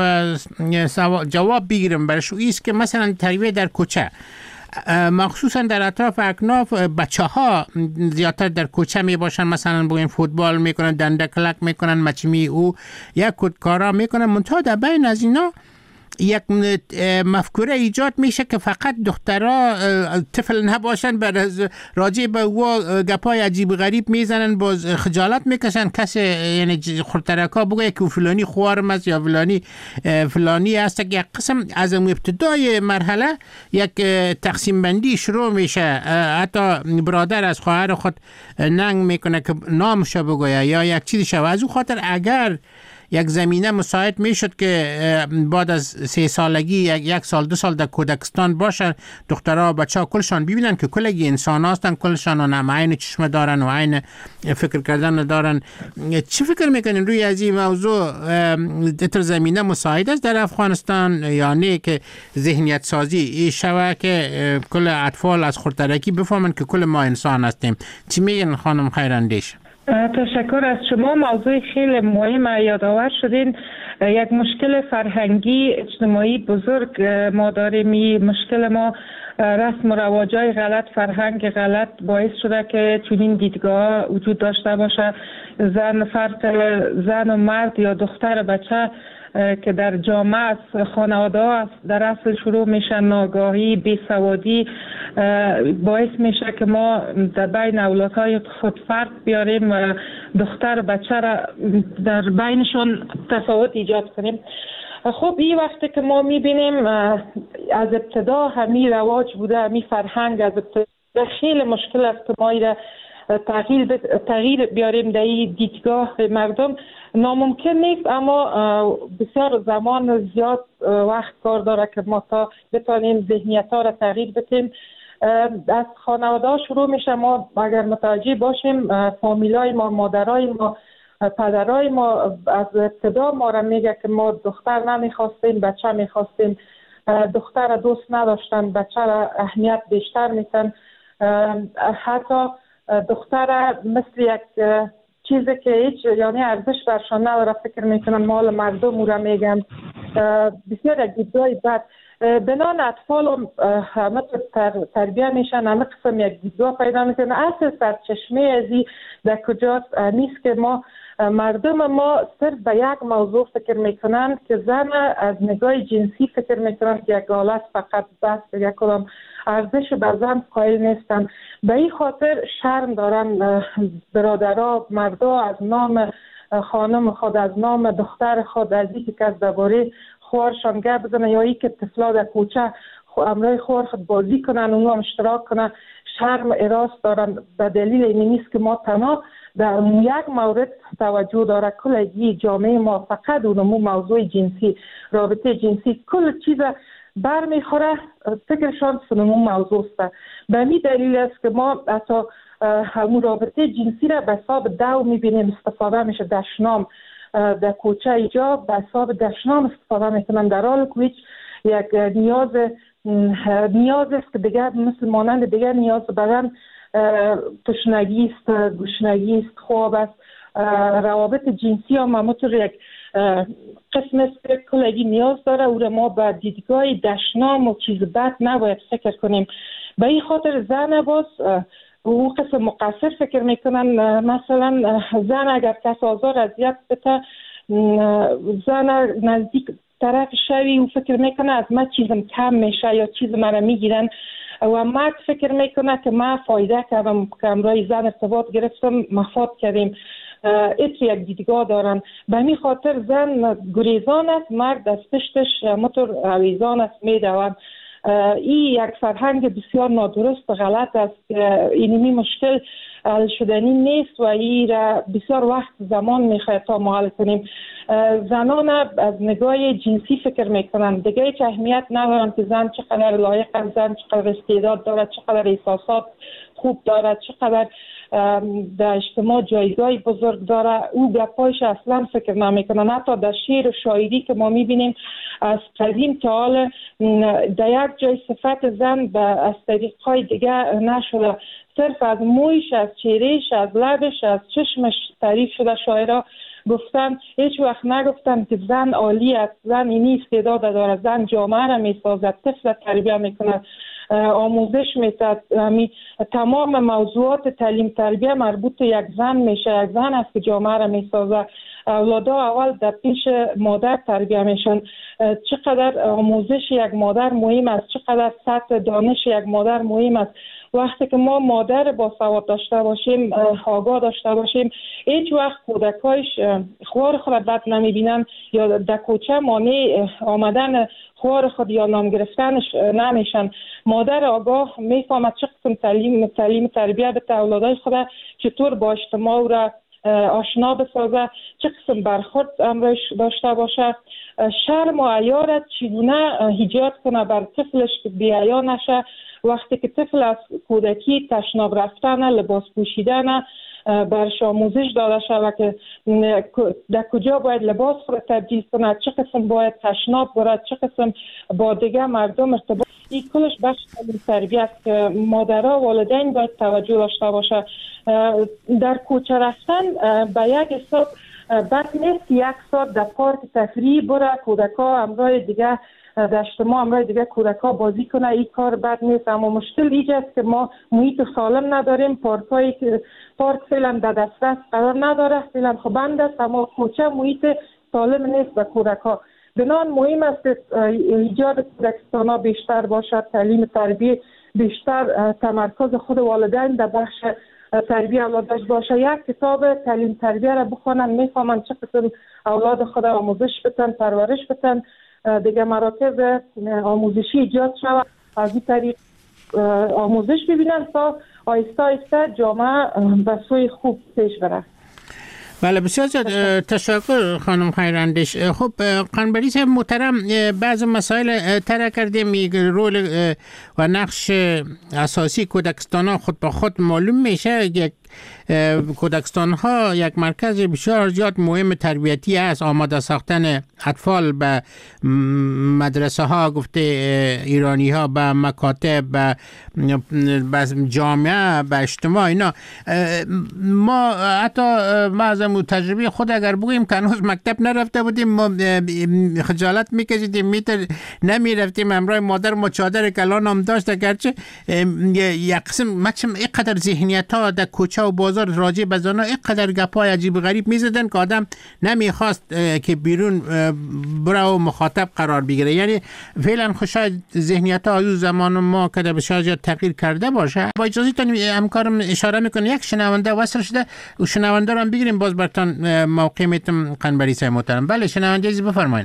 جواب بگیرم برش، است که مثلا تربیه در کوچه مخصوصا در اطراف اکناف بچه ها زیادتر در کوچه می باشن، مثلا بگوین فوتبال میکنن، دندکلک میکنن، مچمی او یک کارا میکنن، منتها در بین از اینا یک مفکوره ایجاد میشه که فقط دخترها طفل نباشن، بر راجع به او گپای عجیب غریب میزنن، باز خجالت میکشن کسی یعنی خورترکا بگه که فلانی خوارم است یا فلانی است، که یک قسم از ابتدای مرحله یک تقسیم بندی شروع میشه، حتی برادر از خواهر خود ننگ میکنه که نامشو بگویه یا یک چیزی شو. از او خاطر اگر یک زمینه مساعد میشد که بعد از 3 سالگی 1 سال 2 سال در کودکستان باشن، دخترها و بچه ها کلشان ببینن که کلگی انسان هستن، کلشان هم عین چشم دارن و عین فکر کردن دارن. چی فکر میکنین روی از این موضوع در زمینه مساعد است در افغانستان یا نه که ذهنیت سازی ای شوه که کل اطفال از خردترکی بفهمن که کل ما انسان هستیم؟ چی میگن خانم خیراندیش؟ تشکر از شما. موضوع خیلی مهم یادآور شدین. یک مشکل فرهنگی اجتماعی بزرگ ما داریم. مشکل ما رسم و رواجای غلط، فرهنگ غلط باعث شده که چنین دیدگاه وجود داشته باشه. فرق زن و مرد یا دختر و بچه که در جامعه خانواده است در اصل شروع میشه، ناگاهی، بیسوادی باعث میشه که ما در بین اولادهای خود فرق بیاریم و دختر و بچه را در بینشون تفاوت ایجاد کنیم. خب این وقتی که ما میبینیم از ابتدا همین رواج بوده، همین فرهنگ از ابتدا خیلی مشکل است که ما را تغییر بیاریم در این دیدگاه مردم. ناممکن نیست، اما بسیار زمان زیاد وقت کار داره که ما تا بتانیم ذهنیت ها را تغییر بدیم. از خانواده ها شروع میشه. ما اگر متوجه باشیم فامیلای ما، مادرای ما، پدرای ما از ابتدا ما را میگه که ما دختر نمیخواستیم، بچه میخواستیم. دختر دوست نداشتن، بچه را اهمیت بیشتر میتن. حتی دختر مثل یک چیزی که هیچ یعنی ارزش برشان نداره فکر میکنن مال مردم او را میگن. بسیار یک دیدگاه بد. بنان اطفال همه تربیه میشن، همه قسم یک دیدگاه پیدا میکنن. اصل سرچشمه ازی در کجاست؟ نیست که ما مردم ما صرف به یک موضوع فکر میکنن که زن از نگاه جنسی فکر میکنن که یک آلت فقط بس، یک کدام ارزش بر زن قائل نیستن. به این خاطر شرم دارن برادرها، مردا از نام خانم خود، از نام دختر خود، از اینکه که از درباره خوارشان گپ بزنن یا اینکه طفلا در کوچه امرای خوار خود بازی کنن، اونو هم اشتراک کنن. شرم اراس دارن. به دلیل این نیست که ما تنها در یک مورد توجه داره، کلگی جامعه ما فقط اونمو موضوع جنسی، رابطه جنسی، کل چیز برمیخوره فکرشان سنمو موضوع است. به این دلیل است که ما حتی همون رابطه جنسی را به حساب دو میبینیم استفاده میشه. دشنام در کوچه ایجا به حساب دشنام استفاده میکنن، در حال که هیچ یک نیاز است که دیگر مثل مانند دیگر نیاز بدن تشنگی است، گشنگی است، خواب است. روابط جنسی هم همونطور یک قسم است که کلگی نیاز داره او را ما به دیدگاه دشنام و چیز بد نباید فکر کنیم. به این خاطر زن باز او قسم مقصر فکر میکنن، مثلا زن اگر کس آزار اذیت بده زن نزدیک طرف شوی او فکر میکنه از من چیزم کم میشه یا چیز مرا میگیرن و مرد فکر میکنه که من فایده کردم که امرای زن ارتباط گرفتم مفاد کردیم. ایت یک دیدگاه دارن. به می خاطر زن گریزان است، مرد از پشتش موتور اویزان است میدوند. این یک فرهنگ بسیار نادرست و غلط است. اینمی مشکل حل شدنی نیست و این را بسیار وقت زمان میخواهد تا ما حل کنیم. زنان از نگاه جنسی فکر میکنن، دیگه هیچ اهمیت ندارن که زن چقدر لایق است، زن چقدر استعداد دارد، چقدر احساسات خوب دارد، چقدر در اجتماع جایگاه بزرگ داره. او گپایش اصلا فکر نمیکنن. حتی در شعر و شاعری که ما میبینیم از قدیم تا حال در یک جای صفت زن از طریقهای دیگه نشده، صرف از مویش، از چهرهش، از لبش، از چشمش تعریف شده. شاعرها گفتن، هیچ وقت نگفتن که زن عالی است، زن اینی استعداد دارد، زن جامعه را میسازد، طفل تربیه میکند، آموزش میدهد. تمام موضوعات تعلیم تربیه مربوط به یک زن میشه. یک زن است که جامعه را میسازه. اولادا اول در پیش مادر تربیه میشن. چقدر آموزش یک مادر مهم است، چقدر سطح دانش یک مادر مهم است. وقتی که ما مادر با سواد داشته باشیم، آگاه داشته باشیم، هیچ وقت کودکایش خوار خود بد نمیبینن یا در کوچه مانع آمدن خوار خود یا نام گرفتنش نمیشن. مادر آگاه میفهمد چه قسم تعلیم تربیه به اولادای خود چطور با اجتماع را آشنا بسازه، چه قسم برخورد امرش داشته باشه، شرم و حیا را چگونه ایجاد کنه بر طفلش که بی حیا نشه. وقتی که طفل از کودکی تشناب رفتن، لباس پوشیدن برش آموزش داده شود که در کجا باید لباس خود تبدیل کنه، چه قسم باید تشناب برد، چه قسم با دیگه مردم ارتباط. این کلش بخش تربیت است که مادرها والدین باید توجه داشته باشه. در کوچه رفتن به یک حساب بد نیست. یک ساعت در پارک تفریحی بره، کودکا همراه دیگه در اجتماع همراه دیگه کودکا بازی کنه، این کار بد نیست. اما مشکل اینجاست که ما محیط سالم نداریم. پارک فعلا در دسترس قرار نداره، فعلا خب بند است، اما کوچه محیط سالم نیست به کودکا. بنان مهم است که ایجاد کودکستان ها بیشتر باشد، تعلیم تربیه بیشتر تمرکز خود والدین در بخش تربیه اولادش باشه. یک کتاب تعلیم تربیه را بخونن، میفهمن چه قسم اولاد خود آموزش بدن، پرورش بدن، دیگه مراکز آموزشی ایجاد شود، از این طریق آموزش ببینن تا آیسته آیسته جامعه به سوی خوب پیش بره. بله، بسیار زیاد تشکر خانم خیراندیش. خب قنبری صاحب محترم، بعض مسائل طرح کردیم، رول و نقش اساسی کودکستان ها خود به خود معلوم میشه. یک کودکستان ها یک مرکز بسیار زیاد مهم تربیتی است، آماده ساختن اطفال به مدرسه ها، گفته ایرانی ها، به مکاتب، به جامعه، به اجتماع. اینا ما حتی معظم تجربه خود اگر بگوییم که هنوز مکتب نرفته بودیم، ما خجالت میکشیدیم، نمی رفتیم همراه مادر، ما چادر کلان هم داشت، اگرچه یک قسم مچم اینقدر ذهنیت ها در کوچه و بازار راجع به زنا اینقدر گپای عجیب و غریب میزدن که آدم نمیخواست که بیرون بره و مخاطب قرار بگیره. یعنی فعلا خوشاید ذهنیت ها از زمان ما که بسیار زیاد تغییر کرده باشه. با اجازهتون همکارم اشاره میکنه یک شنونده وصل شده و شنونده رو هم بگیریم، باز براتون موقع میتم قنبری صاحب محترم. بله شنونده عزیز بفرمایید.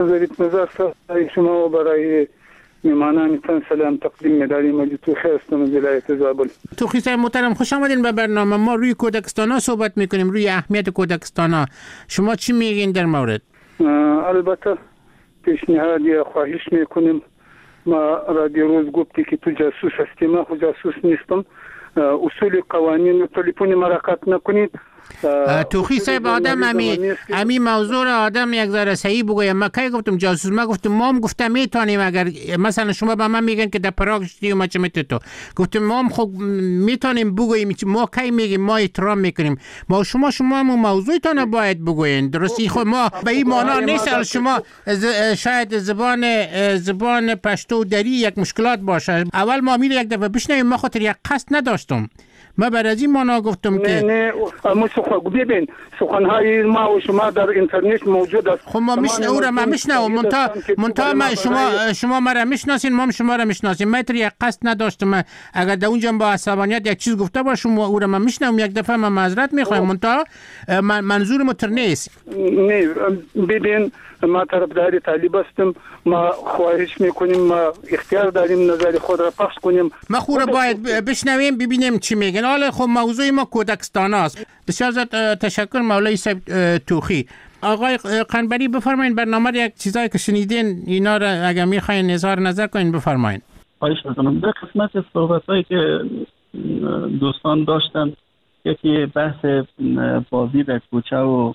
شما برای میمانانتان سلام تقدیم می‌داریم. مجید توخی هستم از ولایت زابل. توخی صاحب محترم، خوش آمدین به برنامه. ما روی کودکستان ها صحبت میکنیم، روی اهمیت کودکستان ها. شما چی میگین در مورد؟ البته پیشنهاد یا خواهش میکنیم. ما رادیو روز گفتی که تو جاسوس هستی، ما خود جاسوس نیستم. اصول قوانین و تلفن مراقبت نکنید. توخی صاحب آدم امی موضوع را آدم یک ذره صحیح بگویم. من کی گفتم جاسوس؟ ما گفتم ما هم گفتم میتونیم، اگر مثلا شما به من میگن که در پراگ شدی و ما چه میتونی تو گفتم ما هم خب میتونیم بگوییم. ما کی میگیم ما احترام میکنیم. ما شما هم موضوعتان باید بگوین. درستی؟ خب ما به این معنا نیست شما شاید زبان پشتو دری یک مشکلات باشه. اول ما میره یک دفعه بشنویم. ما خاطر یک قصد نداشتم. ما بر از این معنا گفتم که نه ببین سخنهای ما و شما در اینترنت موجود است. خب ما میشنوم منتها شما مرا میشناسین، ما شما را میشناسیم. من یک قصد نداشتم. اگر در اونجا با عصبانیت یک چیز گفته باشم او را من میشنوم، یک دفعه من معذرت میخوایم. منتها منظور متر نیست. نه ببین ما طرفدار طالب هستم. ما خواهش میکنیم، ما اختیار داریم نظر خود را پخش کنیم. ما خود باید بشنویم ببینیم چی میگن. حالا خب موضوع ما کودکستان است. بسیار زیاد تشکر مولوی صاحب توخی. آقای قنبری بفرمایید برنامه یک چیزایی که شنیدین اینا را اگر میخواین اظهار نظر کنین بفرمایین. خواهش میکنم. در قسمت صحبتایی که دوستان داشتن، یکی بحث بازی در کوچه و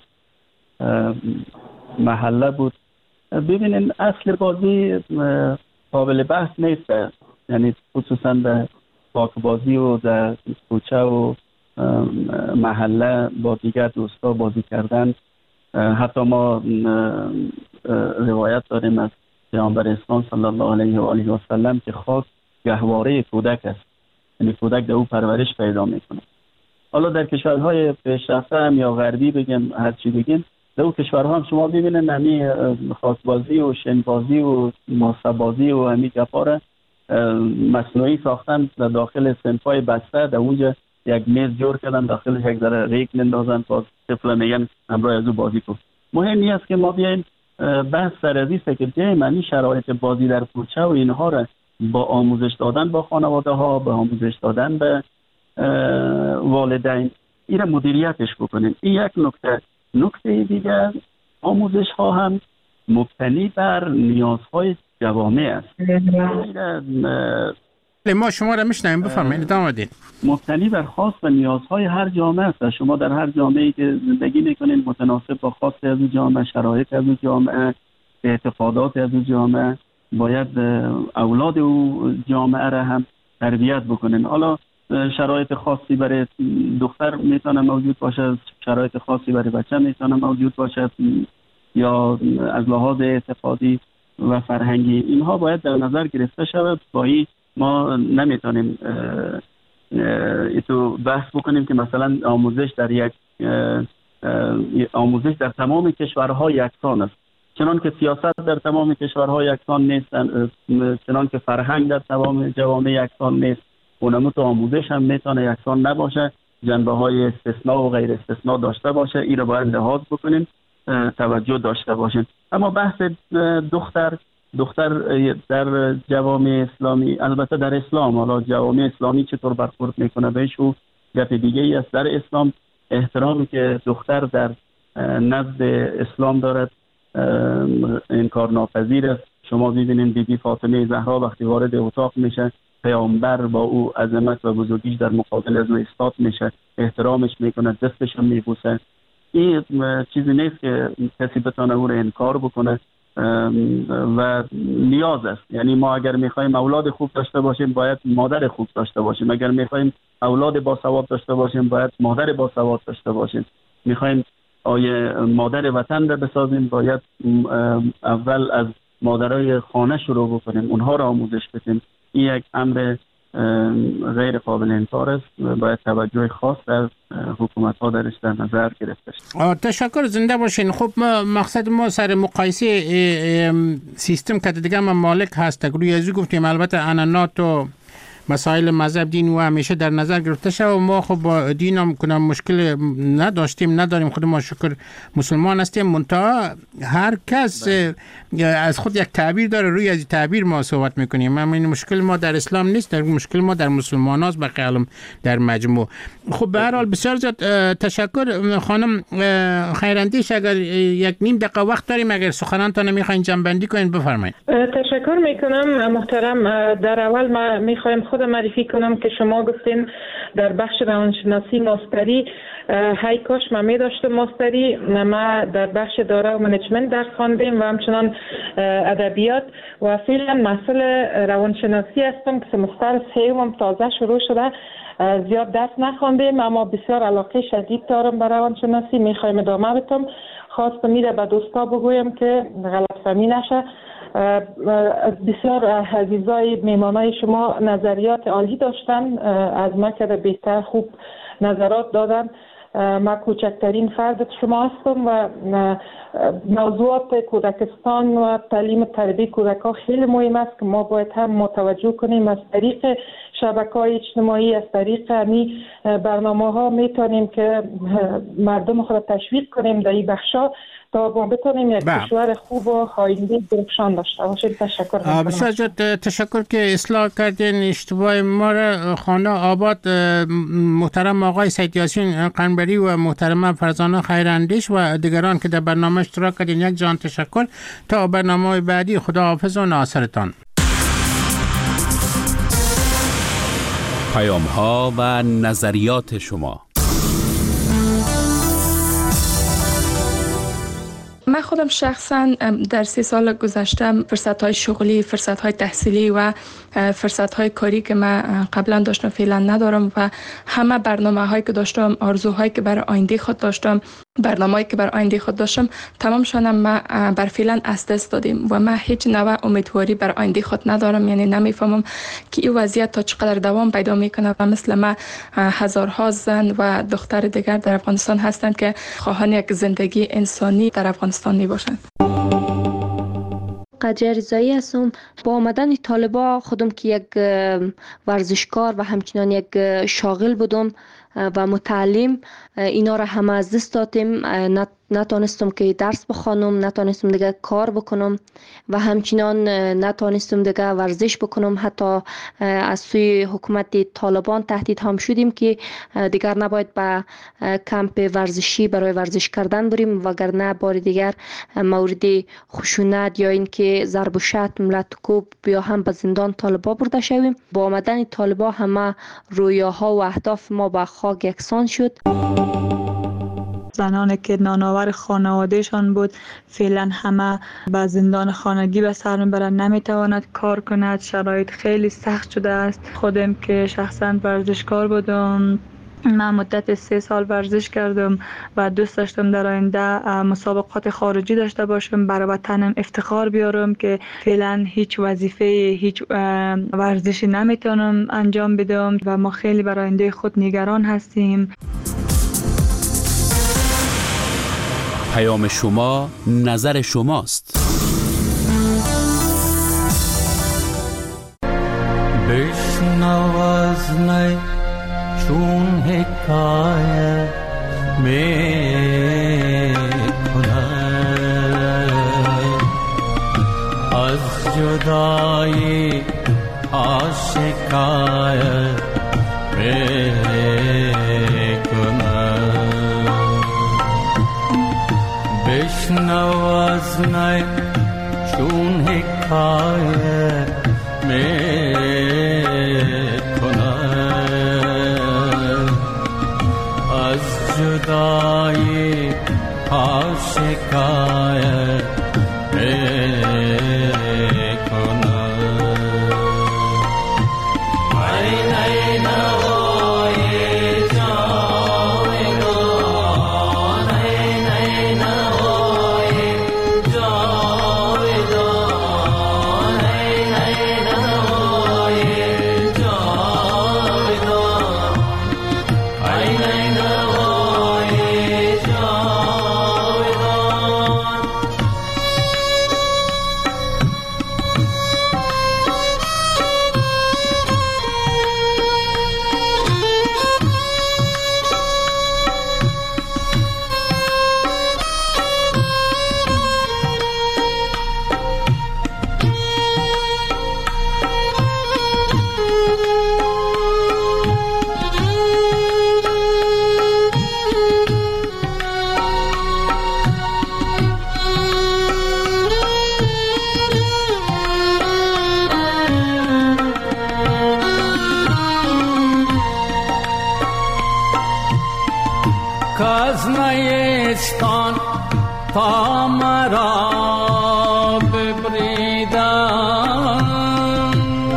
محله بود. ببینین اصل بازی قابل بحث نیست، یعنی خصوصا در پاک بازی و در کوچه و محله با دیگر دوستا بازی کردن. حتی ما روایت داریم از پیامبر اسلام صلی الله علیه و آله و سلم که خاک گهواره کودک است، یعنی کودک در او پرورش پیدا میکنه. حالا در کشورهای پیشرفته هم یا غربی بگیم هر چی بگیم، در اون کشورها هم شما ببینید نمی خاکبازی و شنبازی و ماسه‌بازی و همی گپاره مصنوعی ساختن در داخل صنفای بسته. در اونجا یک میز جور کردن، داخلش یک ذره ریک نندازن، باز طفل میگن همراه از او بازی کن. مهم نیست که ما بیایم بحث سر از است که بیایم این شرایط بازی در کوچه و اینها را با آموزش دادن با خانواده ها، با آموزش دادن به والدین این را مدیریتش بکنیم. این یک نکته دیگر، آموزش ها هم مبتنی بر نیازهای جوامع است. ما شما را میشنویم، بفرمایید ادامه بدید. مبتنی بر خاص و نیازهای هر جامعه است. شما در هر جامعه‌ای که زندگی میکنین متناسب با خاص از اون جامعه، شرایط از اون جامعه، اعتقادات از اون جامعه باید اولاد او جامعه را هم تربیت بکنین. حالا شرایط خاصی برای دختر میتونه موجود باشه، شرایط خاصی برای بچه میتونه موجود باشه، یا از لحاظ اعتقادی و فرهنگی اینها باید در نظر گرفته شود. با این ما نمیتونیم ایتو بحث بکنیم که مثلا آموزش در تمام کشورها یکسان است. چنان که سیاست در تمام کشورها یکسان نیست، چنان که فرهنگ در تمام جوامع یکسان نیست، اونموت آموزش هم میتونه یکسان نباشه، جنبه های استثناء و غیر استثناء داشته باشه. این رو باید لحاظ بکنیم، توجه داشته باشیم. اما بحث دختر در جوامع اسلامی، البته در اسلام، حالا جوامع اسلامی چطور برخورد میکنه بهش و گپ دیگه ای است. در اسلام احترامی که دختر در نزد اسلام دارد انکار ناپذیر است. شما ببینید بیبی فاطمه زهرا وقتی وارد اتاق میشه، پیامبر با او عظمت و بزرگیش در مقابل از او ایستاد میشه، احترامش میکنه، دستش هم میبوسه. این چیزی نیست که کسی بتونه او رو انکار بکنه و نیاز است. یعنی ما اگر میخوایم اولاد خوب داشته باشیم باید مادر خوب داشته باشیم. اگر میخوایم اولاد با سواد داشته باشیم باید مادر با سواد داشته باشیم. میخوایم مادر وطن رو بسازیم باید اول از مادرای خانه شروع بکنیم، اونها رو آموزش بدیم. این یک امر غیر قابل انکار است، باید توجه خاص در حکومت ها درش در نظر گرفته شود. تشکر، زنده باشین. خب مقصد ما سر مقایسه سیستم که دیگه ممالک هست روی ازی گفتیم، البته عنعنات و مسائل مذهب دین و همیشه در نظر گرفته شد و ما خب با دین هم کنم مشکل نداریم، خود ما شکر مسلمان هستیم. منتها هر کس از خود یک تعبیر داره، روی از تعبیر ما صحبت میکنیم. همین مشکل ما در اسلام نیست، در مشکل ما در مسلمان هاست بقیه علم در مجموع. خب به هر حال بسیار زیاد تشکر خانم خیراندیش. اگر یک نیم دقیقه وقت داریم، اگر سخنانتان میخواین جنبندی کنین بفرمایید. تشکر میکنم محترم. در اول ما میخوایم خود خودم معرفی کنم که شما گفتین در بخش روانشناسی ماستری. هی کاش من می داشتم ماستری. ما در بخش اداره و منیجمنت درس خواندیم و همچنان ادبیات و فعلا مسئول روانشناسی هستم که سمستر سوم تازه شروع شده. زیاد درس نخواندیم اما بسیار علاقه شدید دارم به روانشناسی، میخوایم ادامه بدم. خواستم میره به دوستا بگویم که غلط فهمی نشه. بسیار عزیزای میمانای شما نظریات عالی داشتن، از ما که بهتر خوب نظرات دادن. ما کوچکترین فرد شما هستم و موضوعات کودکستان و تعلیم تربیت کودکان خیلی مهم است که ما باید هم متوجه کنیم. از طریق شبکه‌های اجتماعی، از طریق همی برنامه ها میتونیم که مردم خود تشویق کنیم در این بخشا تا ما بتونیم یک کشور خوب و آینده درخشان داشته باشیم. تشکر میکنم. بسیار تشکر که اصلاح کردین اشتباه ما را. خانه آباد، محترم آقای سید یاسین قنبری و محترم فرزانه خیراندیش و دیگران که در برنامه اشتراک کردین، یک جان تشکر. تا برنامه بعدی، خدا حافظ و ناصرتان. پیام ها و نظریات شما. من خودم شخصا در 3 سال گذشته فرصت‌های شغلی، فرصت‌های تحصیلی و فرصت‌های کاری که من قبلا داشتم فعلا ندارم و همه برنامه‌هایی که داشتم، آرزوهایی که برای آینده خود داشتم، برنامه‌ای که برای آینده خود داشتم، تمامشون ما بر فعلا از دست دادیم و من هیچ نوع امیدواری برای آینده خود ندارم. یعنی نمیفهمم که این وضعیت تا چقدر دوام پیدا میکنه و مثل ما هزارها زن و دختر دیگر در افغانستان هستند که خواهان یک زندگی انسانی در افغانستان می باشند. قدیر رضایی هستم. با آمدن طالبا خودم که یک ورزشکار و همچنان یک شاغل بودم و متعلم، اینا را همه از دست دادیم. نتونستم که درس بخوانم، نتونستم دیگه کار بکنم و همچنان نتونستم دیگه ورزش بکنم. حتی از سوی حکومت طالبان تهدید هم شدیم که دیگر نباید به کمپ ورزشی برای ورزش کردن بریم، وگرنه بار دیگر مورد خشونت یا اینکه ضرب و شتم، لطکوب یا هم به زندان طالبا برده شویم. با آمدن طالبا همه رویاها و اهداف ما با خاک یکسان شد. زنانی که نانآور خانوادهشان بود فعلا همه به زندان خانگی به سر میبرند، نمیتواند کار کند. شرایط خیلی سخت شده است. خودم که شخصا ورزشکار بودم، من مدت 3 سال ورزش کردم و دوست داشتم در آینده مسابقات خارجی داشته باشم، برای وطنم افتخار بیارم که فعلا هیچ وظیفه، هیچ ورزشی نمیتونم انجام بدم و ما خیلی برای آینده خود نگران هستیم. پیام شما، نظر شماست. بشنو از نی چون حکایت می کند از جدایی آشکایت می کند. بشنو از نی چون حکایت می جدایی آشکایت میکنم. ای نی نوای جاودان، ای نی نوای جاودان، ای نی نوای جاودان، ای نی نیستان تا مرا ببریدن،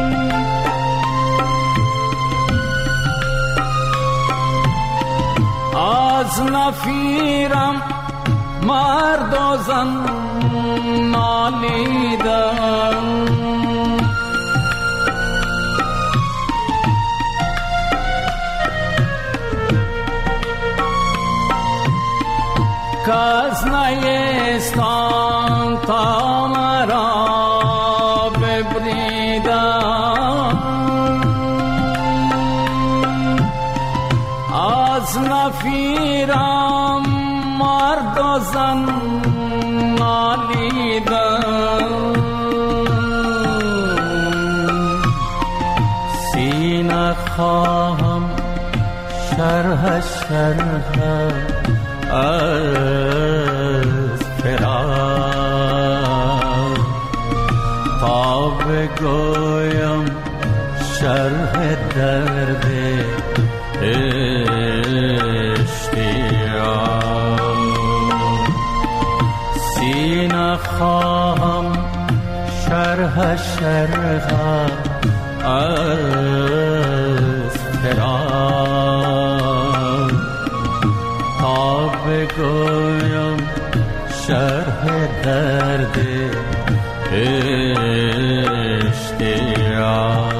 از نفیرم مرد و زن نالیدن، کس نیستان تا مرا ببریدن، از نفیرم مرد و زن نالیدن، سینه خواهم شرح از فراق تا بگویم شرح درد اشتیاق، سینه خواهم شرح از فراق تا بگویم شرح درد اشتیاق.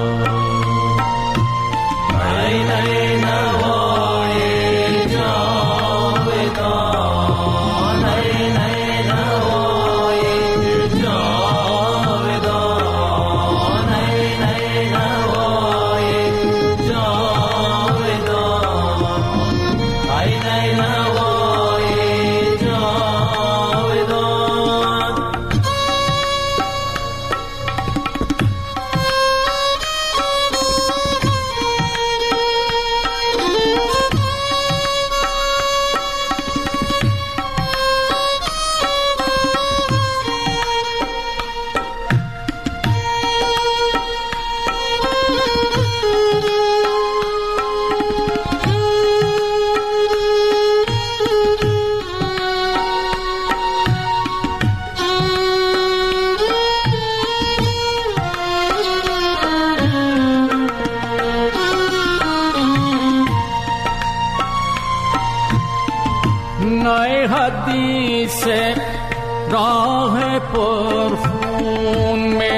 نای حدیث راه پرخون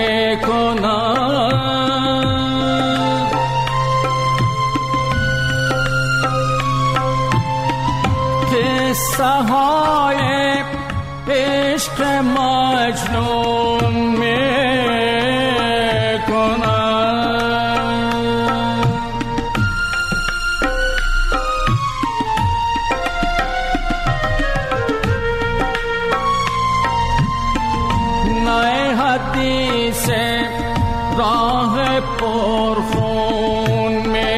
میکنم، قصه های عشق مجنون میکنم، حدیث راه پرخون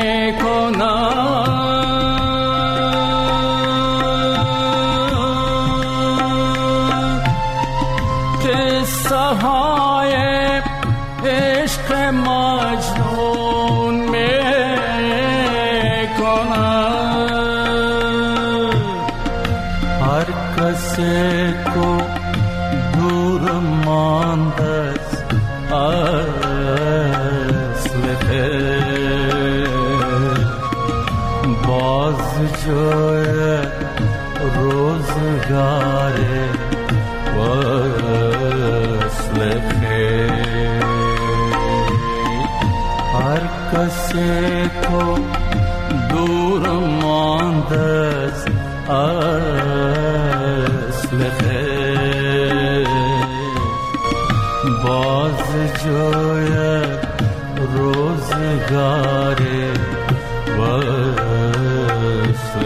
میکنم، قصه های عشق مجنون میکنم، هر کسی کو دور مانده اصل باز جای روزگار وصل هر کسی کو دور مانده اصل باز جای روزگار وصل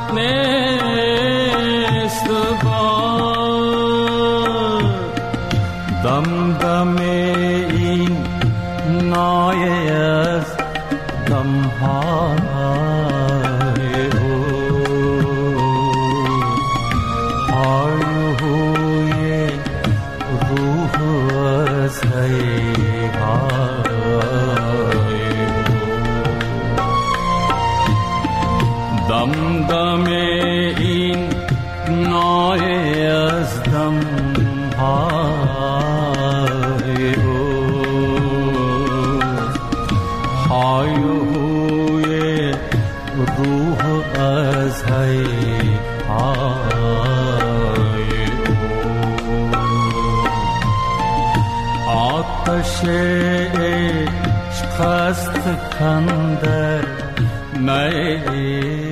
نیست دم دم این نای از دمهای او آیوی روح از هیهای دم دم این نای از دمهای او آیوی روح از هیهای آتش عشق است کاندر نیست